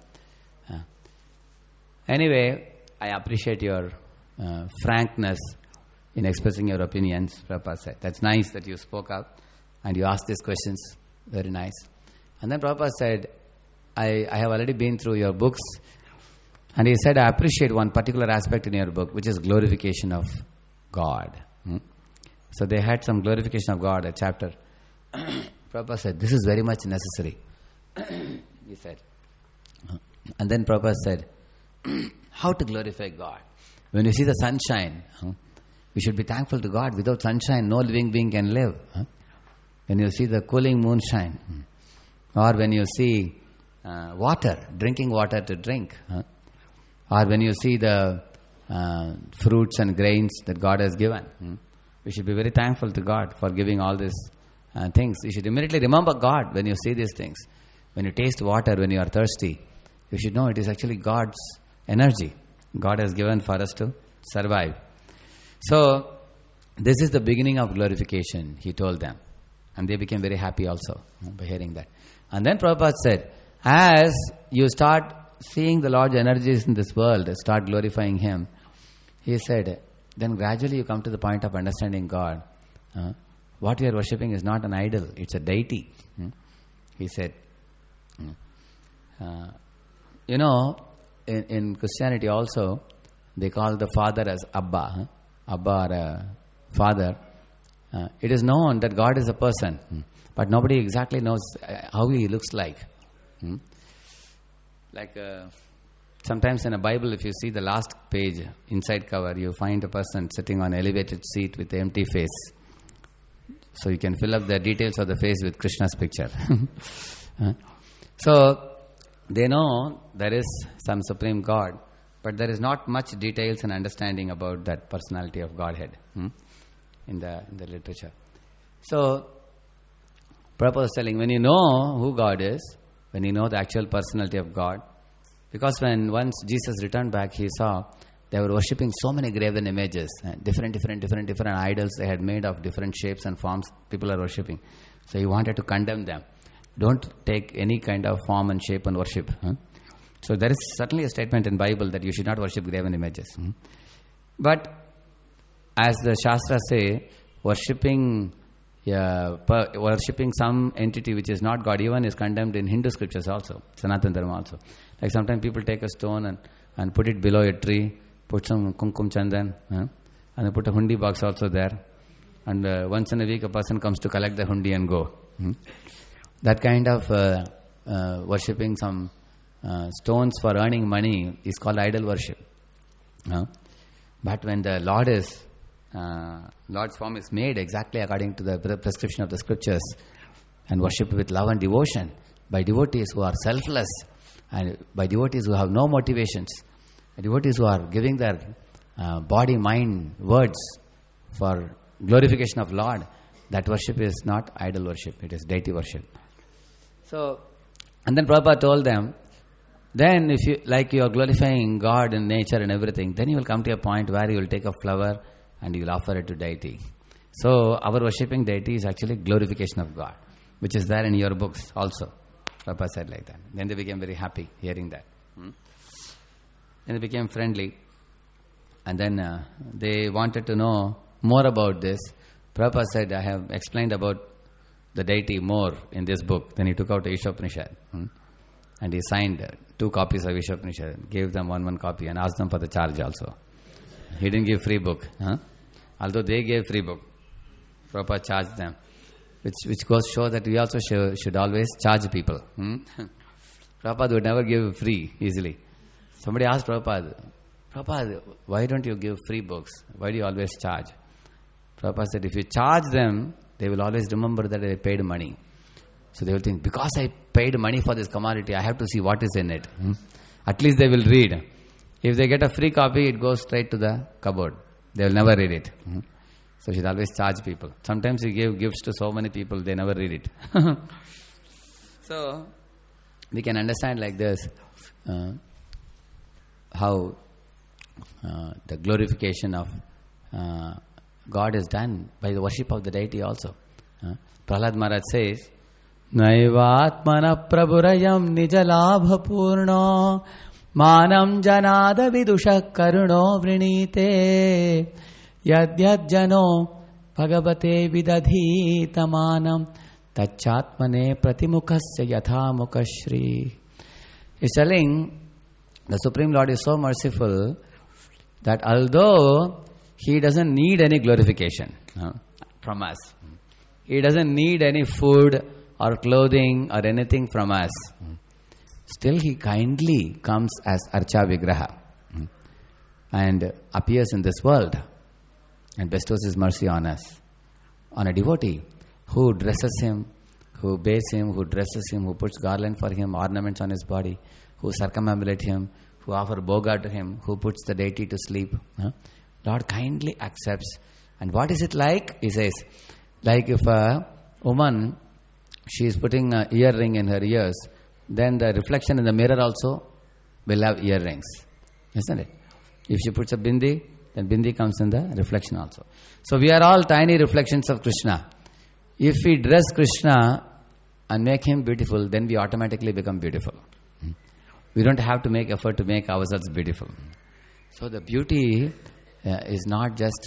anyway, I appreciate your frankness in expressing your opinions, Prabhupada said. That's nice that you spoke up and you asked these questions. Very nice. And then Prabhupada said, I have already been through your books. And he said, I appreciate one particular aspect in your book, which is glorification of God. So they had some glorification of God, a chapter. Prabhupada said, this is very much necessary. He said. And then Prabhupada said, how to glorify God? When you see the sunshine, we should be thankful to God. Without sunshine, no living being can live. When you see the cooling moonshine, or when you see water, drinking water to drink, or when you see the fruits and grains that God has given, we should be very thankful to God for giving all these things. You should immediately remember God when you see these things. When you taste water, when you are thirsty, you should know it is actually God's energy God has given for us to survive. So, this is the beginning of glorification, he told them. And they became very happy also by hearing that. And then Prabhupada said, as you start seeing the Lord's energies in this world, start glorifying Him, he said, then gradually you come to the point of understanding God. What you are worshipping is not an idol, it's a deity. He said, in Christianity also, they call the Father as Abba. Abba or Father. It is known that God is a person, but nobody exactly knows how He looks like. Like sometimes in a Bible, if you see the last page, inside cover, you find a person sitting on an elevated seat with an empty face. So you can fill up the details of the face with Krishna's picture. So they know there is some supreme God, but there is not much details and understanding about that personality of Godhead in the literature. So Prabhupada was telling, when you know who God is, when you know the actual personality of God, because when once Jesus returned back, he saw they were worshipping so many graven images, different idols they had made of different shapes and forms people are worshipping. So he wanted to condemn them. Don't take any kind of form and shape and worship. So there is certainly a statement in Bible that you should not worship graven images. But as the Shastras say, worshipping some entity which is not God even is condemned in Hindu scriptures also, Sanatana Dharma also. Like sometimes people take a stone and put it below a tree, put some kumkum chandan, and they put a hundi box also there. And once in a week a person comes to collect the hundi and go. That kind of worshipping some stones for earning money is called idol worship. But when the Lord's form is made exactly according to the prescription of the scriptures and worshipped with love and devotion by devotees who are selfless and by devotees who have no motivations, devotees who are giving their body, mind, words for glorification of Lord, that worship is not idol worship, it is deity worship. So, and then Prabhupada told them, then if you are glorifying God and nature and everything, then you will come to a point where you will take a flower and you will offer it to deity. So our worshipping deity is actually glorification of God, which is there in your books also. Prabhupada said like that. Then they became very happy hearing that. And they became friendly. And then they wanted to know more about this. Prabhupada said, I have explained about the deity more in this book. Then he took out the Ishopanishad. And he signed 2 copies of Ishopanishad, gave them one copy and asked them for the charge also. He didn't give free book. Although they gave free book, Prabhupada charged them. Which goes to show that we also should always charge people. Prabhupada would never give free easily. Somebody asked Prabhupada, why don't you give free books? Why do you always charge? Prabhupada said, if you charge them, they will always remember that they paid money. So they will think, because I paid money for this commodity, I have to see what is in it. At least they will read. If they get a free copy, it goes straight to the cupboard. They will never read it. So you should always charge people. Sometimes you give gifts to so many people, they never read it. So we can understand like this, how the glorification of God is done by the worship of the deity also. Prahlad Maharaj says, Naivatmana prabhurayam nijalabha purno manam janada vidusha karuno vrinite yadyad jano bhagavate vidadhita manam tachatmane pratimukhasya yatha mukashri. He's telling the Supreme Lord is so merciful that although He doesn't need any glorification from us, He doesn't need any food or clothing or anything from us, still He kindly comes as Archa Vigraha and appears in this world and bestows His mercy on us. On a devotee who dresses him, who bathes him, who dresses him, who puts garland for him, ornaments on his body, who circumambulate him, who offer bhoga to him, who puts the deity to sleep. Lord kindly accepts. And what is it like? He says, like if a woman, she is putting an earring in her ears, then the reflection in the mirror also will have earrings. Isn't it? If she puts a bindi, then bindi comes in the reflection also. So we are all tiny reflections of Krishna. If we dress Krishna and make Him beautiful, then we automatically become beautiful. We don't have to make effort to make ourselves beautiful. So the beauty is not just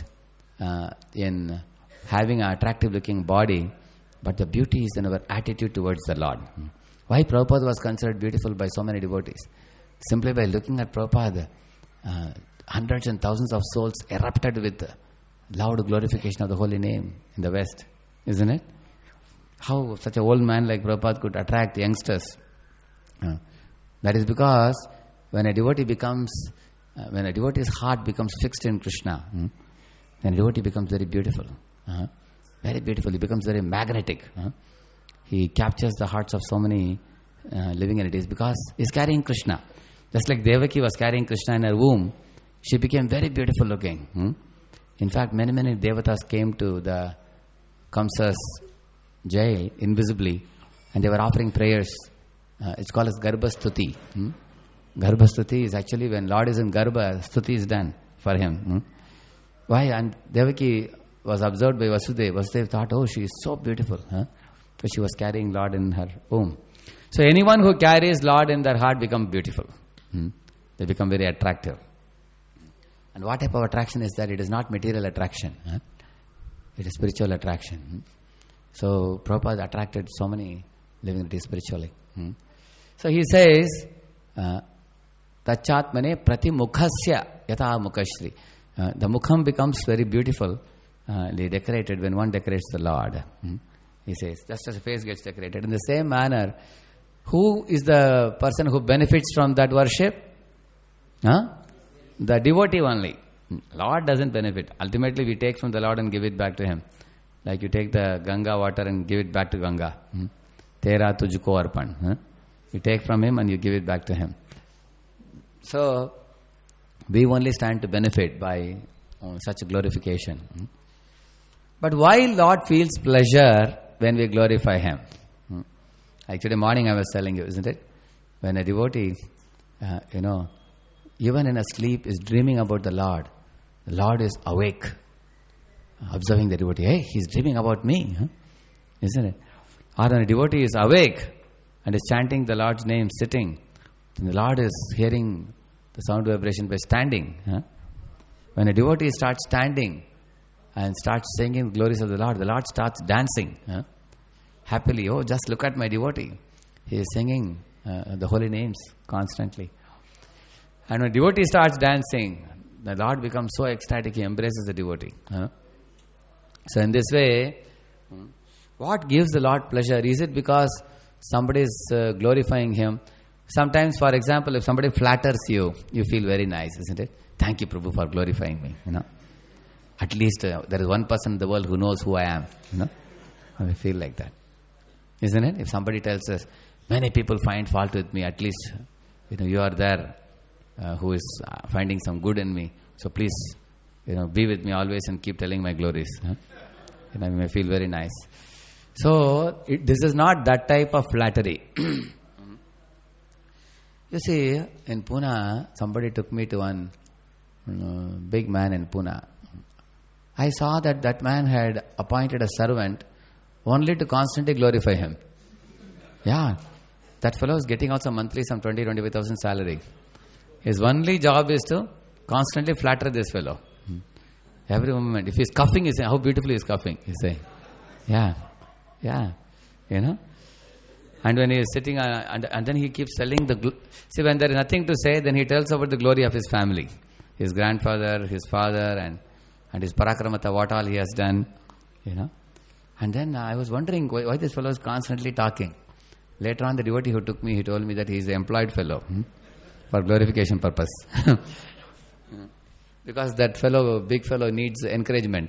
in having an attractive looking body, but the beauty is in our attitude towards the Lord. Why Prabhupada was considered beautiful by so many devotees? Simply by looking at Prabhupada, hundreds and thousands of souls erupted with loud glorification of the holy name in the West. Isn't it? How such an old man like Prabhupada could attract youngsters? That is because when a devotee's heart becomes fixed in Krishna, then a devotee becomes very beautiful. Very beautiful. He becomes very magnetic. He captures the hearts of so many living entities because he's carrying Krishna. Just like Devaki was carrying Krishna in her womb, she became very beautiful looking. In fact, many devatas came to the Kamsa's jail invisibly and they were offering prayers. It's called as Garbha Stuti. Garbha Stuti is actually when Lord is in Garbha, Stuti is done for Him. Why? And Devaki was observed by Vasudeva. Vasudeva thought, oh, she is so beautiful. Because she was carrying Lord in her womb. So anyone who carries Lord in their heart becomes beautiful. They become very attractive. And what type of attraction is that? It is not material attraction. It is spiritual attraction. So Prabhupada attracted so many living entities spiritually. So he says, Tachatmane pratimukhasya yatha mukashri. The mukham becomes very beautiful, decorated when one decorates the Lord. He says, just as the face gets decorated. In the same manner, who is the person who benefits from that worship? The devotee only. Lord doesn't benefit. Ultimately, we take from the Lord and give it back to Him. Like you take the Ganga water and give it back to Ganga. Tera tujko arpan. You take from Him and you give it back to Him. So, we only stand to benefit by such a glorification. But why Lord feels pleasure when we glorify Him? Like today morning I was telling you, isn't it? When a devotee, even in a sleep is dreaming about the Lord is awake, observing the devotee. Hey, he's dreaming about me, isn't it? Or when a devotee is awake and is chanting the Lord's name sitting, then the Lord is hearing the sound vibration by standing. When a devotee starts standing and starts singing glories of the Lord starts dancing happily. Oh, just look at my devotee. He is singing the holy names constantly. And when devotee starts dancing, the Lord becomes so ecstatic, he embraces the devotee. So in this way, what gives the Lord pleasure? Is it because somebody is glorifying Him? Sometimes, for example, if somebody flatters you, you feel very nice, isn't it? Thank you, Prabhu, for glorifying me. At least there is one person in the world who knows who I am. I feel like that, isn't it? If somebody tells us, many people find fault with me, at least you are there, who is finding some good in me. So please, be with me always and keep telling my glories. You may feel very nice. So this is not that type of flattery. You see, in Pune, somebody took me to one big man in Pune. I saw that man had appointed a servant only to constantly glorify him. Yeah, that fellow is getting out some monthly, some 20,000-25,000 salary. His only job is to constantly flatter this fellow. Every moment. If he's coughing, he's saying, how beautifully he's coughing. He's saying, yeah. And when he is sitting, and then he keeps telling see, when there is nothing to say, then he tells about the glory of his family. His grandfather, his father, and his parakramata, what all he has done. And then I was wondering why this fellow is constantly talking. Later on, the devotee who took me, he told me that he is an employed fellow for glorification purpose. Because that fellow, big fellow, needs encouragement.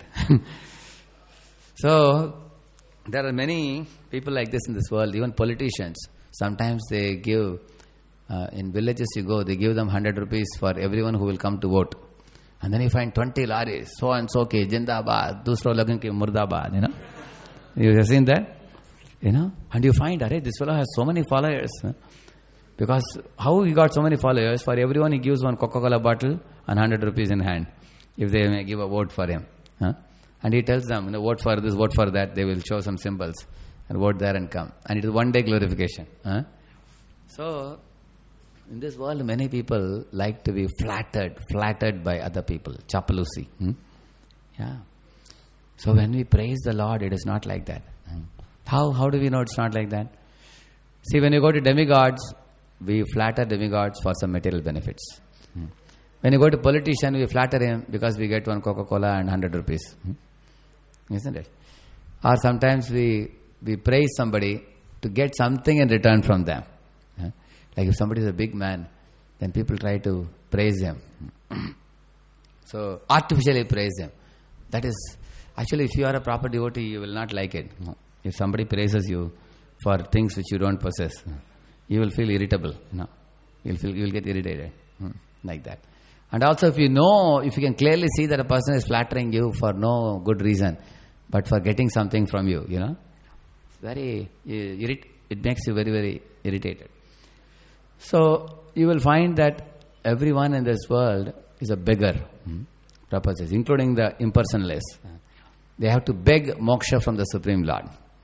So, there are many people like this in this world, even politicians. Sometimes they give, in villages you go, they give them 100 rupees for everyone who will come to vote. And then you find 20 laris, so and so ke, Jindabad, dusro lagan ke Murdabad, You have seen that? And you find, this fellow has so many followers. Because how he got so many followers? For everyone he gives one Coca-Cola bottle and 100 rupees in hand, if they may give a vote for him. And he tells them, vote for this, vote for that. They will show some symbols and vote there and come. And it is one day glorification. So, in this world, many people like to be flattered by other people. Chapalusi. Yeah. So when we praise the Lord, it is not like that. How do we know it's not like that? See, when you go to demigods, we flatter demigods for some material benefits. When you go to politician, we flatter him because we get one Coca-Cola and 100 rupees. Isn't it? Or sometimes we praise somebody to get something in return from them. Like if somebody is a big man, then people try to praise him. So, artificially praise him. That is, actually, if you are a proper devotee, you will not like it. If somebody praises you for things which you don't possess, you will feel irritable. You will get irritated. Like that. And also if you can clearly see that a person is flattering you for no good reason, but for getting something from you, it's very, it makes you very, very irritated. So, you will find that everyone in this world is a beggar, Prabhupada says, including the impersonalists. They have to beg moksha from the Supreme Lord.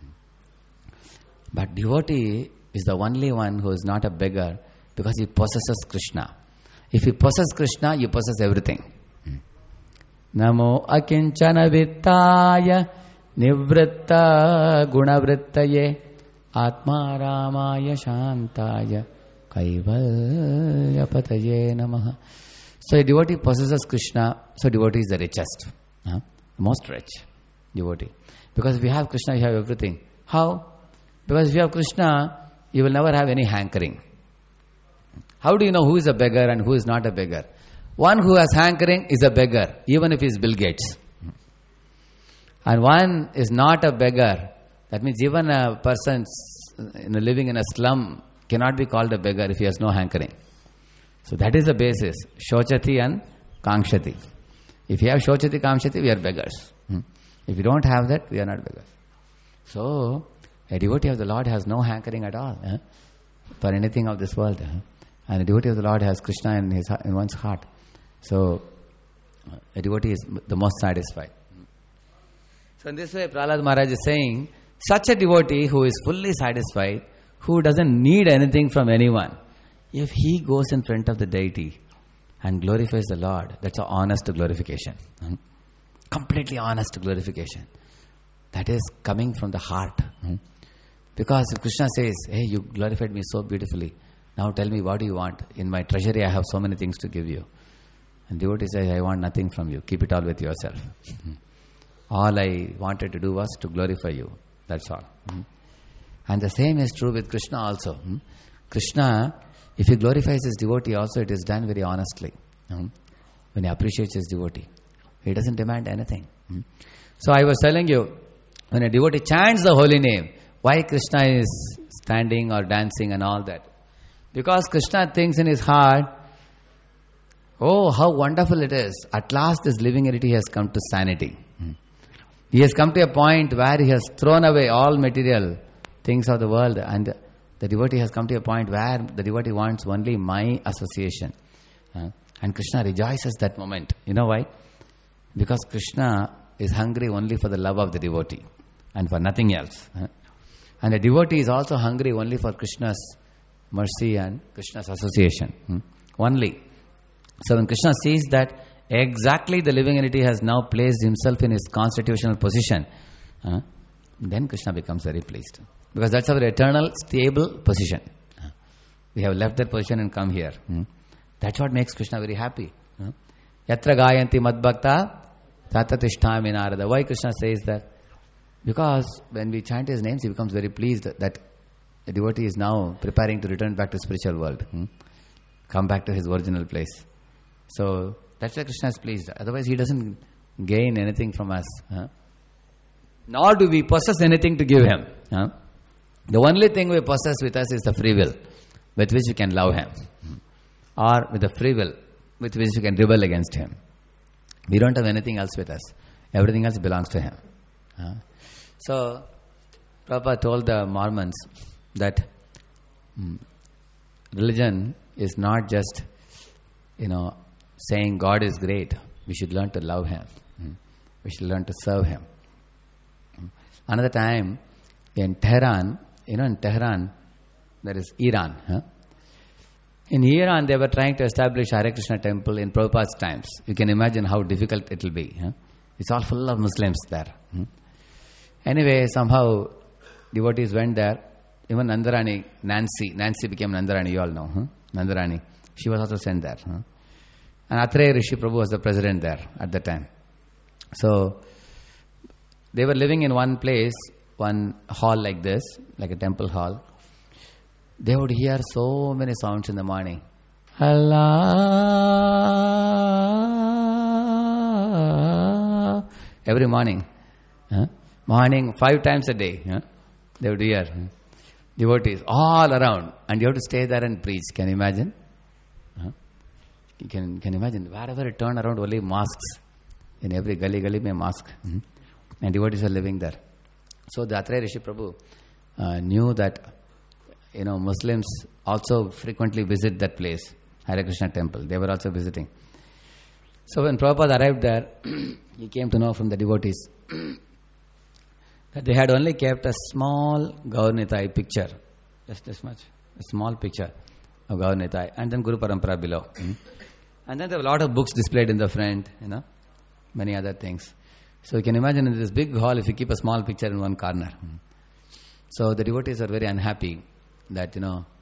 But devotee is the only one who is not a beggar because he possesses Krishna. If you possess Krishna, you possess everything. Namo akinchana vittaya nivritta gunavrittaye atma ramaya shantaya kaivalya pataye namaha. So a devotee possesses Krishna, so devotee is the richest, the most rich devotee. Because if you have Krishna, you have everything. How? Because if you have Krishna, you will never have any hankering. How do you know who is a beggar and who is not a beggar? One who has hankering is a beggar, even if he is Bill Gates. And one is not a beggar. That means even a person living in a slum cannot be called a beggar if he has no hankering. So that is the basis. Shochati and Kankshati. If you have Shochati, Kankshati, we are beggars. If you don't have that, we are not beggars. So, a devotee of the Lord has no hankering at all for anything of this world. And a devotee of the Lord has Krishna in one's heart. So, a devotee is the most satisfied. So, in this way, Prahlad Maharaj is saying, such a devotee who is fully satisfied, who doesn't need anything from anyone, if he goes in front of the deity and glorifies the Lord, that's an honest glorification. Completely honest glorification. That is coming from the heart. Because if Krishna says, hey, you glorified me so beautifully, now tell me, what do you want? In my treasury I have so many things to give you. And devotee says, I want nothing from you. Keep it all with yourself. All I wanted to do was to glorify you. That's all. And the same is true with Krishna also. Krishna, if he glorifies his devotee also, it is done very honestly. When he appreciates his devotee. He doesn't demand anything. So I was telling you, when a devotee chants the holy name, why Krishna is standing or dancing and all that? Because Krishna thinks in his heart, oh, how wonderful it is. At last this living entity has come to sanity. He has come to a point where he has thrown away all material things of the world, and the devotee has come to a point where the devotee wants only my association. And Krishna rejoices that moment. You know why? Because Krishna is hungry only for the love of the devotee and for nothing else. And the devotee is also hungry only for Krishna's mercy and Krishna's association. Only. So when Krishna sees that exactly the living entity has now placed himself in his constitutional position, then Krishna becomes very pleased. Because that's our eternal, stable position. We have left that position and come here. That's what makes Krishna very happy. Yatra gayanti madbhakta tatatishthami narada. Why Krishna says that? Because when we chant his names, he becomes very pleased that the devotee is now preparing to return back to spiritual world. Come back to his original place. So that's why Krishna is pleased. Otherwise he doesn't gain anything from us. Nor do we possess anything to give him. The only thing we possess with us is the free will with which we can love him. Or with the free will with which we can rebel against him. We don't have anything else with us. Everything else belongs to him. So Prabhupada told the Mormons that religion is not just, saying God is great. We should learn to love him. We should learn to serve him. Another time in Tehran, there is Iran. In Iran, they were trying to establish Hare Krishna temple in Prabhupada's times. You can imagine how difficult it will be. It's all full of Muslims there. Anyway, somehow devotees went there. Even Nandarani, Nancy became Nandarani, you all know. Nandarani, she was also sent there. And Atreya Rishi Prabhu was the president there at the time. So they were living in one place, one hall like this, like a temple hall. They would hear so many sounds in the morning. Allah. Every morning. Morning, 5 times a day. They would hear. Devotees all around. And you have to stay there and preach. Can you imagine? You can imagine. Wherever you turn around, only mosques. In every gully mein mosque. And devotees are living there. So the Atreya Rishi Prabhu knew that Muslims also frequently visit that place, Hare Krishna temple. They were also visiting. So when Prabhupada arrived there, he came to know from the devotees that they had only kept a small Gaur-Nitai picture, just this much, a small picture of Gaur-Nitai, and then Guru Parampara below. And then there were a lot of books displayed in the front, many other things. So you can imagine in this big hall, if you keep a small picture in one corner. So the devotees are very unhappy that,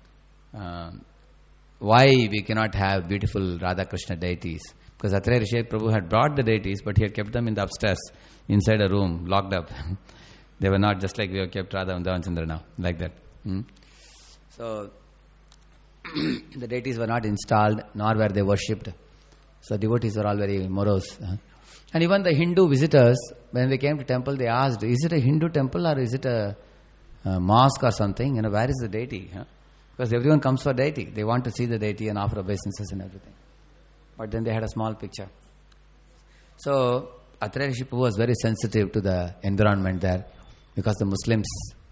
why we cannot have beautiful Radha Krishna deities. Because Atreya Rishi Prabhu had brought the deities, but he had kept them in the upstairs, inside a room, locked up. They were not just like we have kept Radha and Davanchandra now, like that. So the deities were not installed, nor were they worshipped. So devotees were all very morose. And even the Hindu visitors, when they came to temple, they asked, is it a Hindu temple or is it a mosque or something? Where is the deity? Because everyone comes for deity. They want to see the deity and offer obeisances and everything. But then they had a small picture. So Atreya Rishi Prabhu was very sensitive to the environment there, because the Muslims,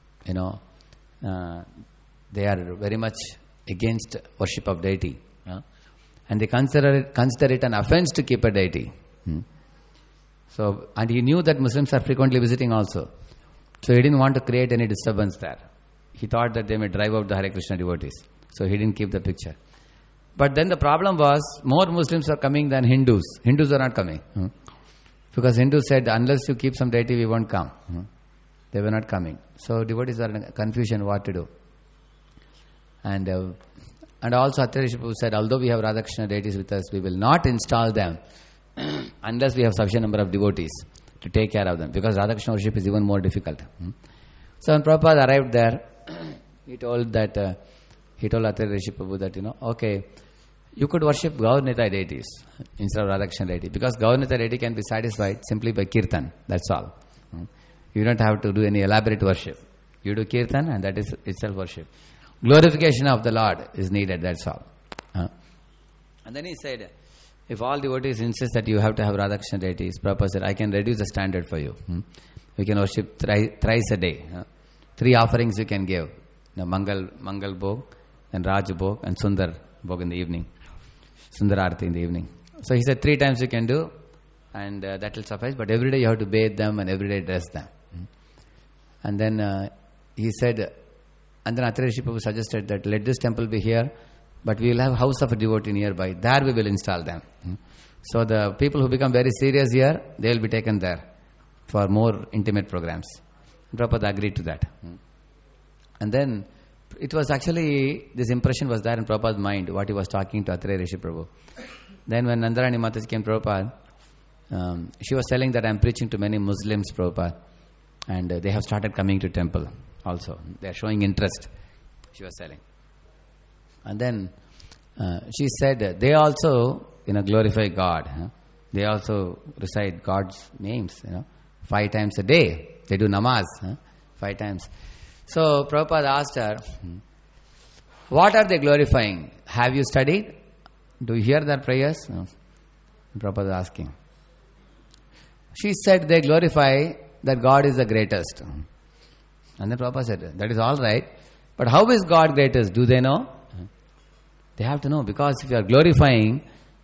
they are very much against worship of deity. And they consider it an offense to keep a deity. So, and he knew that Muslims are frequently visiting also. So he didn't want to create any disturbance there. He thought that they may drive out the Hare Krishna devotees. So he didn't keep the picture. But then the problem was, more Muslims were coming than Hindus. Hindus were not coming. Because Hindus said, unless you keep some deity, we won't come. They were not coming. So devotees were in confusion what to do. And also Atri Rishi Prabhu said, although we have Radhakrishna deities with us, we will not install them unless we have sufficient number of devotees to take care of them. Because Radhakrishna worship is even more difficult. So when Prabhupada arrived there, he told Atri Rishi Prabhu that, okay, you could worship Gaur-Nitai deities instead of Radhakrishna deity. Because Gaur-Nitai deity can be satisfied simply by kirtan. That's all. You don't have to do any elaborate worship. You do kirtan and that is itself worship. Glorification of the Lord is needed, that's all. And then he said, if all devotees insist that you have to have Radhakrishna deities, Prabhupada said, I can reduce the standard for you. You can worship thrice a day. 3 offerings you can give. Mangal Bhog, and Raj Bhog, and Sundar Bhog in the evening. Sundar Arati in the evening. So he said 3 times you can do, and that will suffice, but every day you have to bathe them and every day dress them. And then he said, and then Atri Rishi Prabhu suggested that let this temple be here, but we will have house of a devotee nearby. There we will install them. So the people who become very serious here, they will be taken there for more intimate programs. Prabhupada agreed to that. And then it was actually, this impression was there in Prabhupada's mind, what he was talking to Atri Rishi Prabhu. Then when Nandarani Mataji came to Prabhupada, she was telling that I am preaching to many Muslims, Prabhupada, and they have started coming to temple also. They are showing interest, she was telling. And then she said, they also glorify God. They also recite God's names, 5 times a day. They do namaz 5 times. So Prabhupada asked her, what are they glorifying? Have you studied? Do you hear their prayers? No. Prabhupada asking. She said they glorify that God is the greatest. And then Prabhupada said, that is all right. But how is God greatest? Do they know? They have to know, because if you are glorifying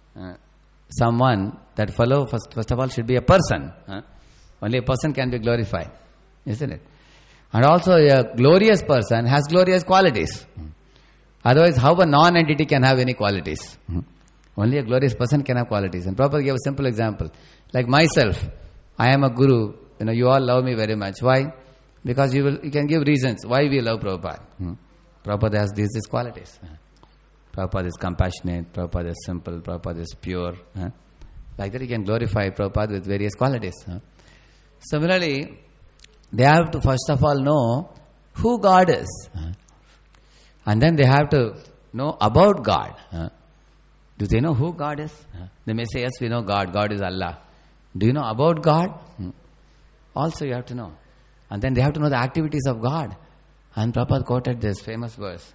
someone, that fellow first of all should be a person. Only a person can be glorified, isn't it? And also a glorious person has glorious qualities. Otherwise, how a non-entity can have any qualities? Only a glorious person can have qualities. And Prabhupada gave a simple example. Like myself, I am a guru. You all love me very much. Why? Because you can give reasons why we love Prabhupada. Prabhupada has these qualities. Prabhupada is compassionate, Prabhupada is simple, Prabhupada is pure. Like that you can glorify Prabhupada with various qualities. Similarly, they have to first of all know who God is. And then they have to know about God. Do they know who God is? They may say, yes, we know God. God is Allah. Do you know about God? Also you have to know. And then they have to know the activities of God. And Prabhupada quoted this famous verse.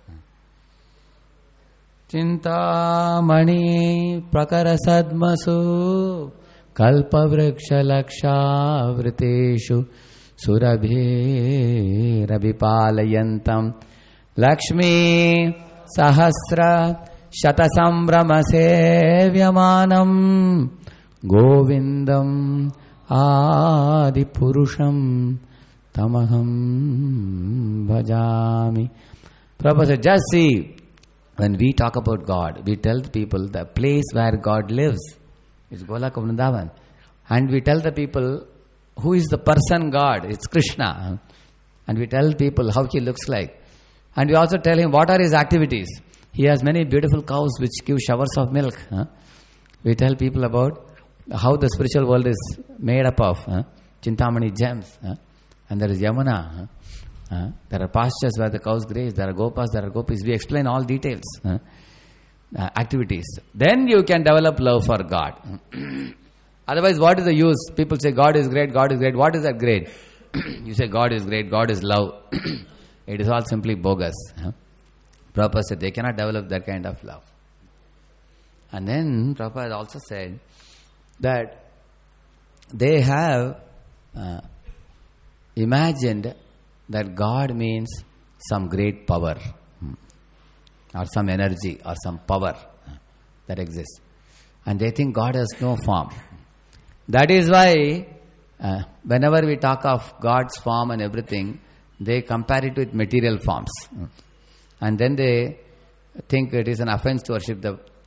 Chintamani prakarasadmasu kalpavriksha lakshavriteshu surabhe rabipalayantam Lakshmi sahasra shatasambrama sevyamanam govindam adipurusham tamaham bhajami. Prabhupada said, just see, when we talk about God, we tell the people the place where God lives is Golaka Vrindavan. And we tell the people who is the person God, it's Krishna. And we tell people how he looks like. And we also tell him what are his activities. He has many beautiful cows which give showers of milk. We tell people about how the spiritual world is made up of Chintamani gems. And there is Yamuna. There are pastures where the cows graze. There are gopas, there are gopis. We explain all details, activities. Then you can develop love for God. Otherwise, what is the use? People say God is great, God is great. What is that great? You say God is great, God is love. It is all simply bogus. Prabhupada said they cannot develop that kind of love. And then Prabhupada also said that they have imagined that God means some great power or some energy or some power that exists. And they think God has no form. That is why whenever we talk of God's form and everything, they compare it with material forms. And then they think it is an offense to worship the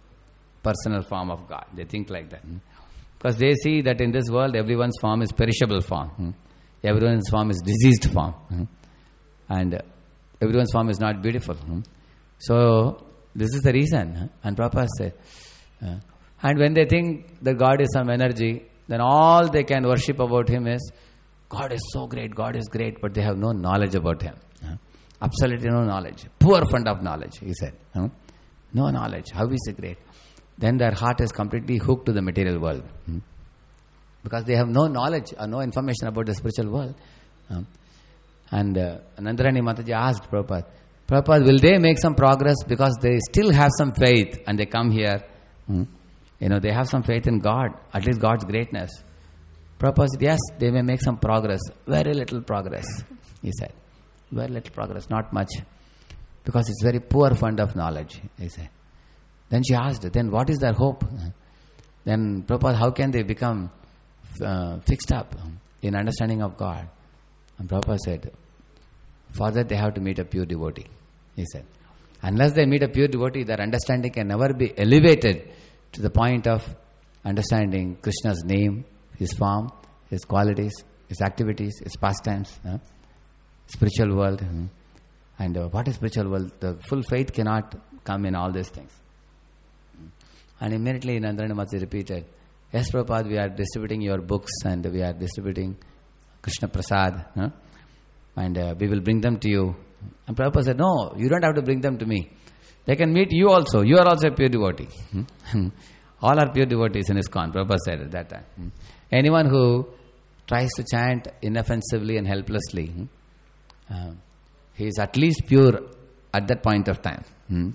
personal form of God. They think like that. Because they see that in this world, everyone's form is perishable form. Everyone's form is diseased form. And everyone's form is not beautiful. So, this is the reason. And Prabhupada said, and when they think that God is some energy, then all they can worship about Him is, God is so great, God is great, but they have no knowledge about Him. Absolutely no knowledge. Poor fund of knowledge, he said. No knowledge. How is He great? Then their heart is completely hooked to the material world. Because they have no knowledge or no information about the spiritual world. And Nandarani Mataji asked Prabhupada, will they make some progress because they still have some faith and they come here? They have some faith in God, at least God's greatness. Prabhupada said, yes, they may make some progress. Very little progress, he said. Very little progress, not much. Because it's very poor fund of knowledge, he said. Then she asked, then what is their hope? Then Prabhupada, how can they become fixed up in understanding of God? And Prabhupada said, for that they have to meet a pure devotee, he said. Unless they meet a pure devotee, their understanding can never be elevated to the point of understanding Krishna's name, His form, His qualities, His activities, His pastimes, spiritual world. And what is spiritual world? The full faith cannot come in all these things. And immediately Nandarani Mataji repeated, yes, Prabhupada, we are distributing your books and we are distributing Krishna Prasad. And we will bring them to you. And Prabhupada said, no, you don't have to bring them to me. They can meet you also. You are also a pure devotee. All are pure devotees in ISKCON, Prabhupada said at that time. Anyone who tries to chant inoffensively and helplessly, he is at least pure at that point of time.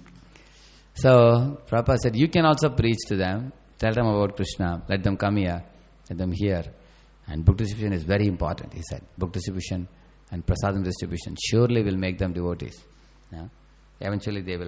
So, Prabhupada said, you can also preach to them, tell them about Krishna, let them come here, let them hear. And book distribution is very important, he said. Book distribution and prasadam distribution surely will make them devotees. Eventually they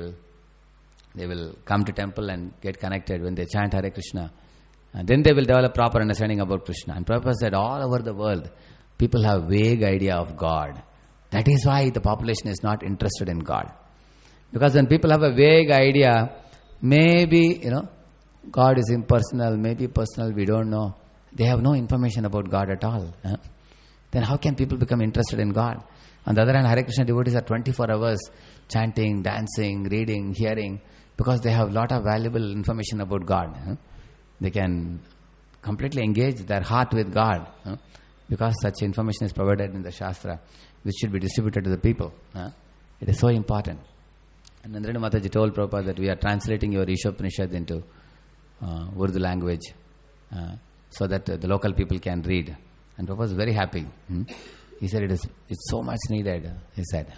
will come to temple and get connected when they chant Hare Krishna. And then they will develop proper understanding about Krishna. And Prabhupada said all over the world, people have vague idea of God. That is why the population is not interested in God. Because when people have a vague idea, maybe, God is impersonal, maybe personal, we don't know. They have no information about God at all. Then how can people become interested in God? On the other hand, Hare Krishna devotees are 24 hours chanting, dancing, reading, hearing, because they have a lot of valuable information about God. They can completely engage their heart with God, because such information is provided in the Shastra, which should be distributed to the people. It is so important. And Nandarani Mataji told Prabhupada that we are translating your Ishopanishad into Urdu language so that the local people can read. And Prabhupada was very happy. He said it's so much needed, he said.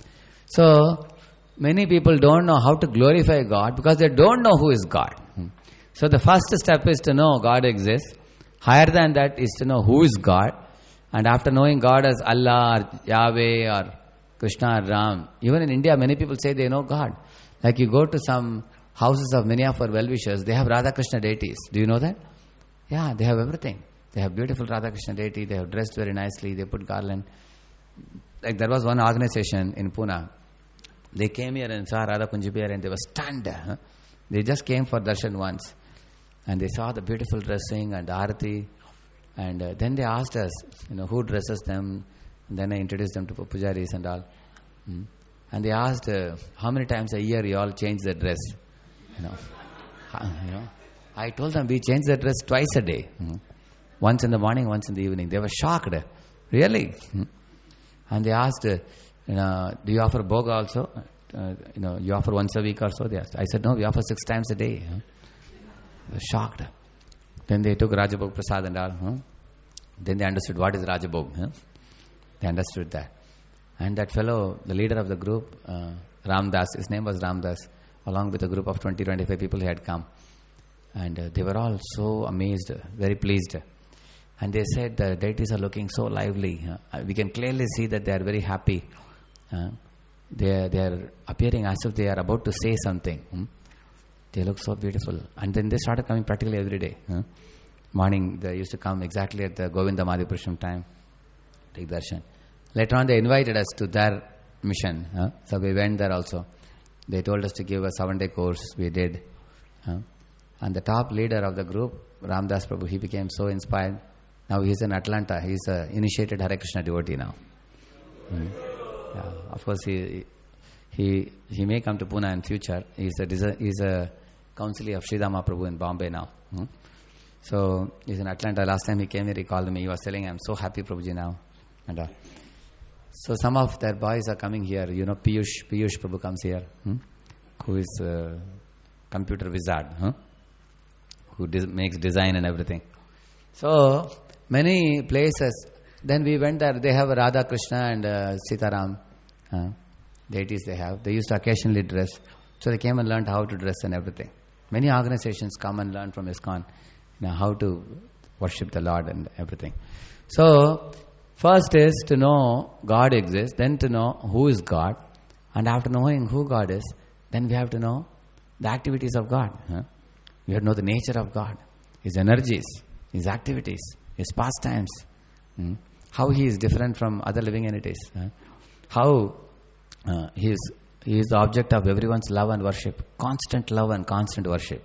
So, many people don't know how to glorify God because they don't know who is God. So the first step is to know God exists. Higher than that is to know who is God. And after knowing God as Allah or Yahweh or Krishna or Ram, even in India many people say they know God. Like you go to some houses of many of our well-wishers, they have Radha Krishna deities. Do you know that? Yeah, they have everything. They have beautiful Radha Krishna deity, they have dressed very nicely, they put garland. Like there was one organization in Pune. They came here and saw Radha Kunjibir and they were stunned. They just came for darshan once. And they saw the beautiful dressing and the arati. And then they asked us, who dresses them. And then I introduced them to pujaris and all. And they asked, how many times a year you all change the dress? I told them we change the dress twice a day. Once in the morning, once in the evening. They were shocked. Really? And they asked, do you offer bhoga also? You offer once a week or so? They asked. I said, no, we offer 6 times a day. They were shocked. Then they took Rajabhog Prasad and all. Then they understood what is Rajabhog. They understood that. And that fellow, the leader of the group, Ramdas, his name was Ramdas, along with a group of 20-25 people he had come. And they were all so amazed, very pleased. And they said the deities are looking so lively. We can clearly see that they are very happy. They are appearing as if they are about to say something. They look so beautiful. And then they started coming practically every day. Morning they used to come exactly at the Govinda Madhipurusham time, take darshan. Later on they invited us to their mission. So we went there also. They told us to give a 7-day course. We did. And the top leader of the group, Ramdas Prabhu, he became so inspired. Now he's in Atlanta. He's an initiated Hare Krishna devotee now. Yeah. Of course, he may come to Pune in future. He's a counsellor of Sridhama Prabhu in Bombay now. So he's in Atlanta. Last time he came here, he called me. He was telling, I'm so happy, Prabhuji, now. And so some of their boys are coming here. You know, Piyush Prabhu comes here, who is a computer wizard, who makes design and everything. So many places. Then we went there. They have Radha Krishna and Sitaram deities they have. They used to occasionally dress. So they came and learned how to dress and everything. Many organizations come and learn from ISKCON, how to worship the Lord and everything. So first is to know God exists, then to know who is God. And after knowing who God is, then we have to know the activities of God. We have to know the nature of God, His energies, His activities, His pastimes, how He is different from other living entities, how He is the object of everyone's love and worship, constant love and constant worship.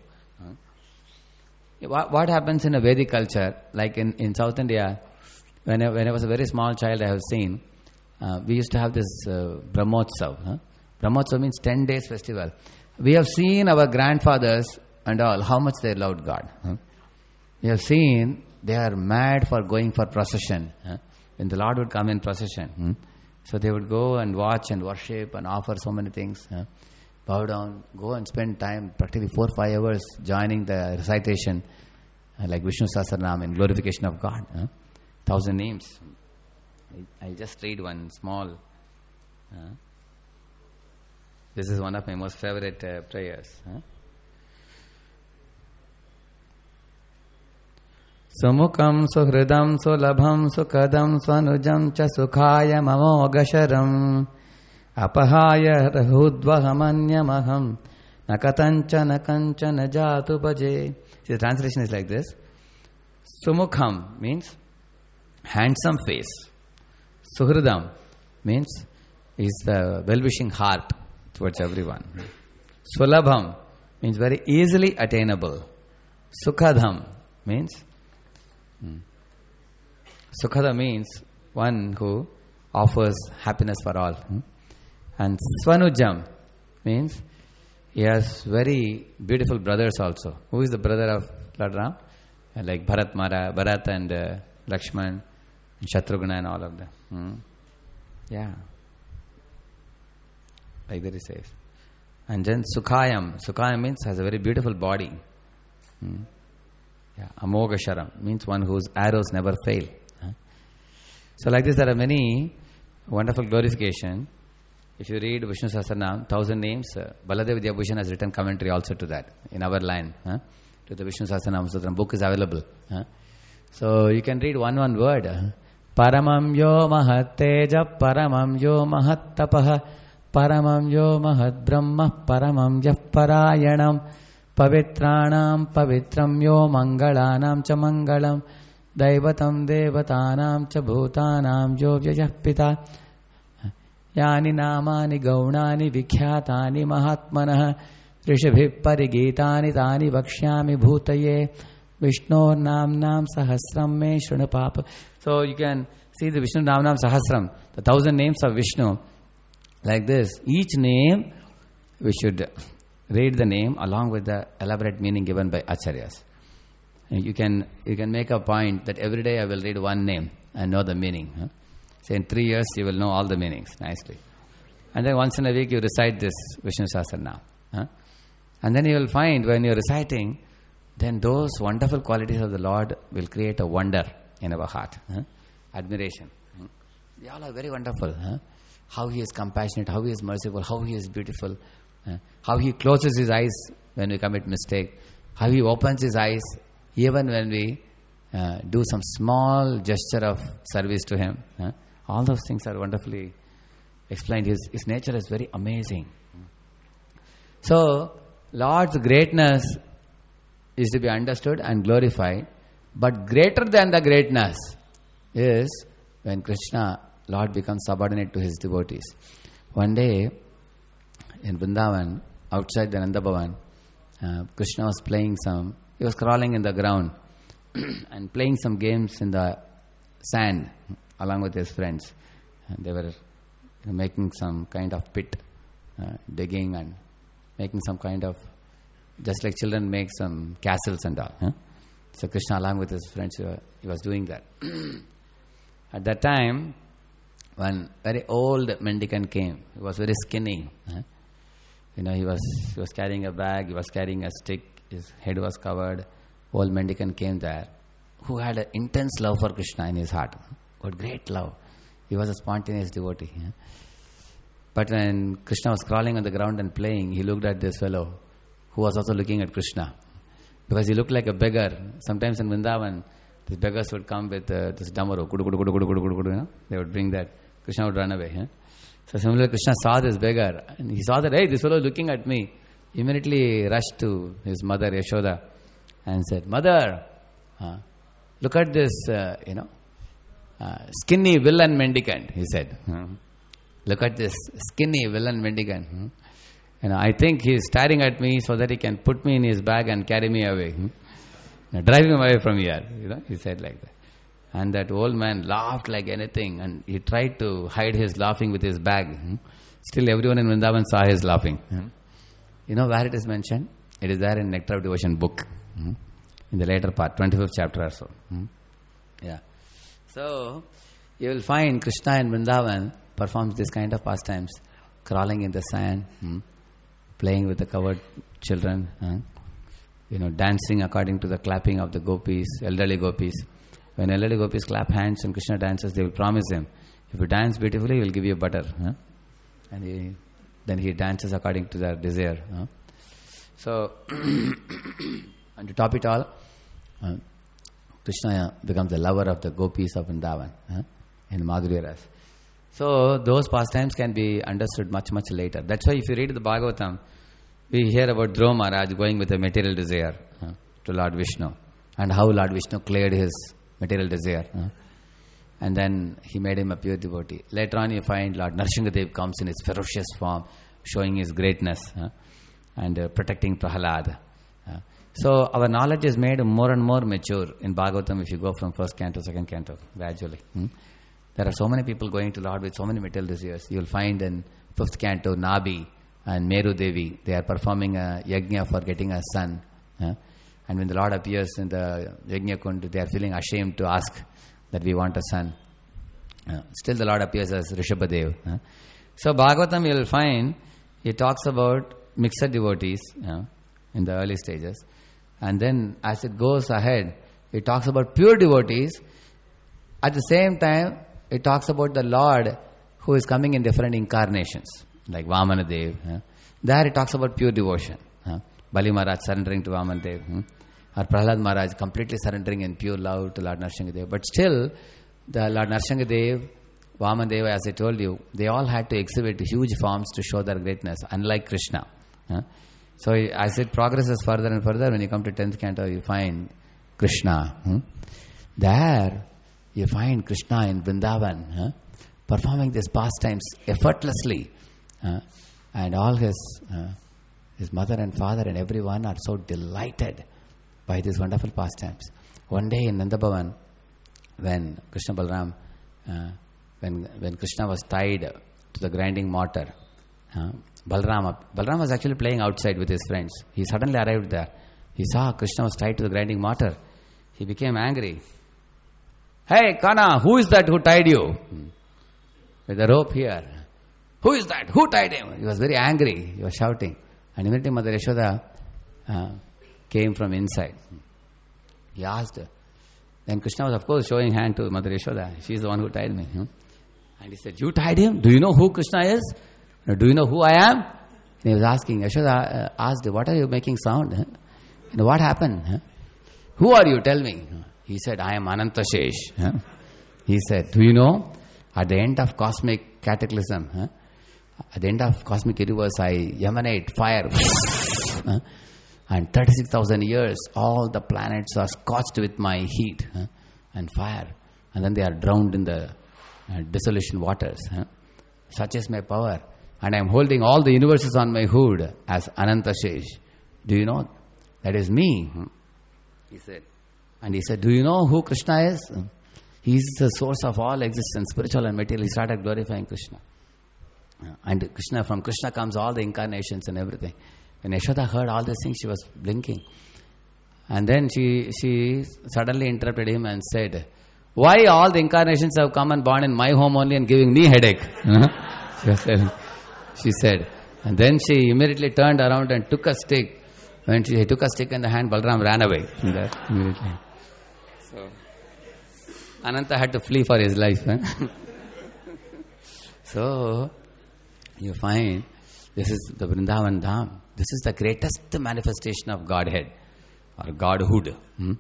What happens in a Vedic culture, like in South India, when I was a very small child, I have seen, we used to have this Brahmotsav. Brahmotsav means 10 days festival. We have seen our grandfathers and all, how much they loved God. We have seen they are mad for going for procession. When the Lord would come in procession, so they would go and watch and worship and offer so many things. Bow down, go and spend time, practically 4-5 hours, joining the recitation, like Vishnu Sahasranam in glorification of God. 1,000 names. I just read one small. This is one of my most favorite prayers. Sumukham suhridam sulabham sukadam swanujam cha sukhaya mamogasharam apahaya rahudvahamanyamaham nakatancha nakancha najatu bhaje. See, the translation is like this. Sumukham means handsome face. Suhridam means is the well-wishing heart towards everyone. Sulabham means very easily attainable. Sukhadam means Sukhada means one who offers happiness for all. And Swanujam means he has very beautiful brothers also. Who is the brother of Lord Ram? Like Bharat and Lakshman and Shatrugna and all of them. Yeah. Like that he says. And then Sukhayam. Sukhayam means has a very beautiful body. Yeah. Amogasharam means one whose arrows never fail. So like this there are many wonderful glorification. If you read Vishnu Sahasranam, 1,000 names, Baladev Vidyabhushan has written commentary also to that, in our line, to the Vishnu Sahasranam Sutram. Book is available. So you can read one word. Paramam yo mahat teja, paramam yo mahat tapaha, paramam yo mahat brahma, paramam yah parayanam, pavitranam pavitram yo mangalanam cha mangalam, daivatam devatanam cha bhutanam yo vyayah pita. Yani namani gaunani vikhyatani mahatmanah rishabhi parigitani tani vakshyami bhutaye Vishnu namnam sahasram me shrunapapa. So you can see the Vishnu namnam sahasram, the 1,000 names of Vishnu, like this. Each name, we should read the name along with the elaborate meaning given by Acharyas. You can make a point that every day I will read one name and know the meaning. Say in 3 years you will know all the meanings nicely. And then once in a week you recite this Vishnu Sahasranam. And then you will find when you are reciting, then those wonderful qualities of the Lord will create a wonder in our heart. Admiration. They all are very wonderful. How He is compassionate, how He is merciful, how He is beautiful, how He closes His eyes when we commit mistake, how He opens His eyes even when we do some small gesture of service to Him. All those things are wonderfully explained. His nature is very amazing. So, Lord's greatness is to be understood and glorified, but greater than the greatness is when Krishna, Lord, becomes subordinate to His devotees. One day, in Vrindavan, outside the Nanda Bhavan, Krishna was he was crawling in the ground and playing some games in the sand along with his friends. And they were making some kind of pit, digging and making some kind of, just like children make some castles and all. So Krishna along with his friends, he was doing that. At that time, one very old mendicant came. He was very skinny. He was carrying a bag, he was carrying a stick, his head was covered. Old mendicant came there, who had an intense love for Krishna in his heart. What great love. He was a spontaneous devotee. But when Krishna was crawling on the ground and playing, he looked at this fellow, who was also looking at Krishna. Because he looked like a beggar. Sometimes in Vrindavan, these beggars would come with this damaru. They would bring that. Krishna would run away. So similarly, Krishna saw this beggar. And he saw that, hey, this fellow is looking at me. Immediately rushed to his mother, Yashoda, and said, Mother, look at this, skinny villain mendicant, he said. Look at this skinny villain mendicant. I think he is staring at me so that he can put me in his bag and carry me away. Drive him away from here. He said like that. And that old man laughed like anything, and he tried to hide his laughing with his bag. Still everyone in Vrindavan saw his laughing. You know where it is mentioned? It is there in Nectar of Devotion book. In the later part, 25th chapter or so. Yeah. So, you will find Krishna in Vrindavan performs this kind of pastimes, crawling in the sand, playing with the covered children, dancing according to the clapping of the gopis, elderly gopis. When elderly gopis clap hands and Krishna dances, they will promise him, if you dance beautifully, he will give you butter. And then he dances according to their desire. So, and to top it all, Krishna becomes the lover of the gopis of Vrindavan in Madhurya Ras. So those pastimes can be understood much, much later. That's why if you read the Bhagavatam, we hear about Dhruva Maharaj going with a material desire to Lord Vishnu, and how Lord Vishnu cleared his material desire. And then he made him a pure devotee. Later on you find Lord Nrsimhadev comes in his ferocious form, showing his greatness and protecting Prahalad. So our knowledge is made more and more mature in Bhagavatam if you go from first canto, second canto, gradually. There are so many people going to Lord with so many material desires. You will find in fifth canto, Nabi and Meru Devi, they are performing a yajna for getting a son. And when the Lord appears in the yajna kund, they are feeling ashamed to ask that we want a son. Still the Lord appears as Rishabhadev. So Bhagavatam you will find, he talks about mixed devotees in the early stages. And then as it goes ahead, it talks about pure devotees. At the same time, it talks about the Lord who is coming in different incarnations, like Vamanadev. There it talks about pure devotion. Bali Maharaj surrendering to Vamanadev. Or Prahlad Maharaj completely surrendering in pure love to Lord Nrsimhadev. But still, the Lord Nrsimhadev, Vamanadeva, as I told you, they all had to exhibit huge forms to show their greatness, unlike Krishna. So as it progresses further and further, when you come to 10th canto, you find Krishna. There, you find Krishna in Vrindavan, performing these pastimes effortlessly. And all his mother and father and everyone are so delighted by these wonderful pastimes. One day in Nandabhavan, when Krishna Balram, when Krishna was tied to the grinding mortar, Balram was actually playing outside with his friends. He suddenly arrived there. He saw Krishna was tied to the grinding mortar. He became angry. Hey, Kana, who is that who tied you? With the rope here. Who is that? Who tied him? He was very angry. He was shouting. And immediately Mother Yashoda came from inside. He asked. Then Krishna was of course showing hand to Mother Yashoda. She is the one who tied me. And he said, you tied him? Do you know who Krishna is? Do you know who I am? And he was asking. Yashoda asked, what are you making sound? What happened? Who are you? Tell me. He said, I am Anantashesh. He said, do you know, at the end of cosmic cataclysm, at the end of cosmic universe, I emanate fire. And 36,000 years, all the planets are scorched with my heat and fire. And then they are drowned in the dissolution waters. Such is my power. And I am holding all the universes on my hood as Anantashesh. do you know? That is me. He said. And he said, do you know who Krishna is? He is the source of all existence, spiritual and material. He started glorifying Krishna. And Krishna, from Krishna comes all the incarnations and everything. When Yashoda heard all these things, she was blinking. And then she suddenly interrupted him and said, why all the incarnations have come and born in my home only and giving me headache? She said. And then she immediately turned around and took a stick. When she took a stick in the hand, Balram ran away from there immediately. So Ananta had to flee for his life. So you find this is the Vrindavan Dham. This is the greatest manifestation of Godhead or Godhood.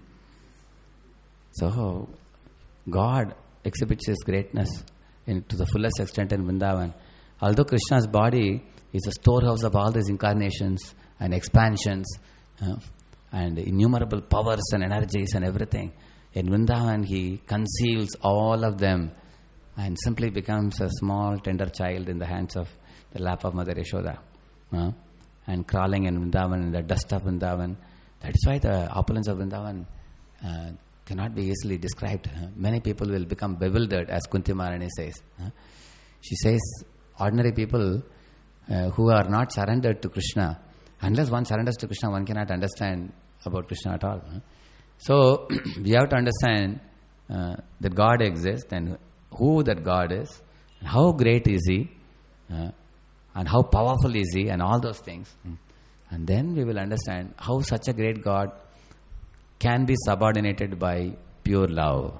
So God exhibits His greatness to the fullest extent in Vrindavan. Although Krishna's body is a storehouse of all these incarnations and expansions and innumerable powers and energies and everything, in Vrindavan He conceals all of them and simply becomes a small tender child in the hands of the lap of Mother Yashoda and crawling in Vrindavan, in the dust of Vrindavan. That is why the opulence of Vrindavan cannot be easily described. Many people will become bewildered, as Kunti Maharani says. She says, ordinary people who are not surrendered to Krishna, unless one surrenders to Krishna, one cannot understand about Krishna at all. So, we have to understand that God exists and who that God is, and how great is He, and how powerful is He, and all those things. And then we will understand how such a great God can be subordinated by pure love.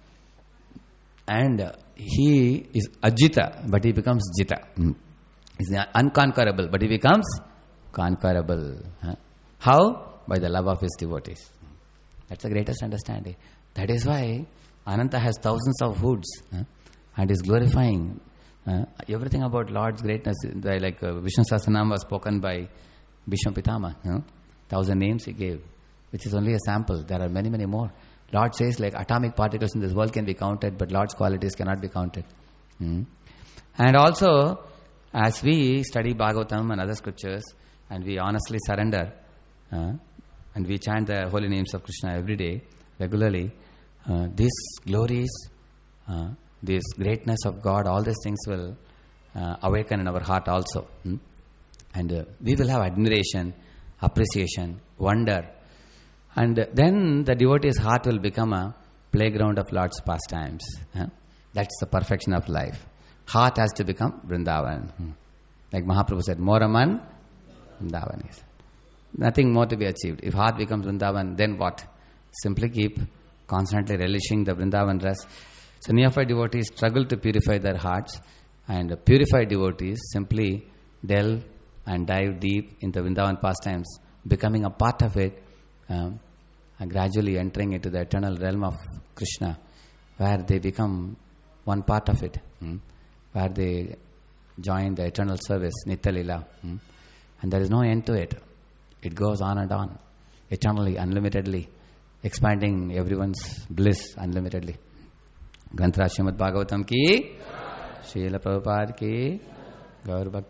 And He is Ajita, but He becomes Jita. He is unconquerable, but He becomes conquerable. How? By the love of His devotees. That's the greatest understanding. That is why Ananta has thousands of hoods and is glorifying everything about Lord's greatness. Like Vishnu Sahasranam was spoken by Bhishma Pitama. 1,000 names he gave, which is only a sample. There are many, many more. Lord says like atomic particles in this world can be counted, but Lord's qualities cannot be counted. And also, as we study Bhagavatam and other scriptures, and we honestly surrender, and we chant the holy names of Krishna every day, regularly, these glories, this greatness of God, all these things will awaken in our heart also. And we will have admiration, appreciation, wonder. And then the devotee's heart will become a playground of Lord's pastimes. That's the perfection of life. Heart has to become Vrindavan. Like Mahaprabhu said, Moraman, Vrindavan is. Nothing more to be achieved. If heart becomes Vrindavan, then what? Simply keep constantly relishing the Vrindavan rest. So neophyte devotees struggle to purify their hearts, and purified devotees simply delve and dive deep into Vrindavan pastimes, becoming a part of it, and gradually entering into the eternal realm of Krishna, where they become one part of it, where they join the eternal service, Nitya Lila. And there is no end to it. It goes on and on, eternally, unlimitedly, expanding everyone's bliss unlimitedly. Granthra Srimad Bhagavatam ki, Srila Prabhupada ki, Gaur Bhakti.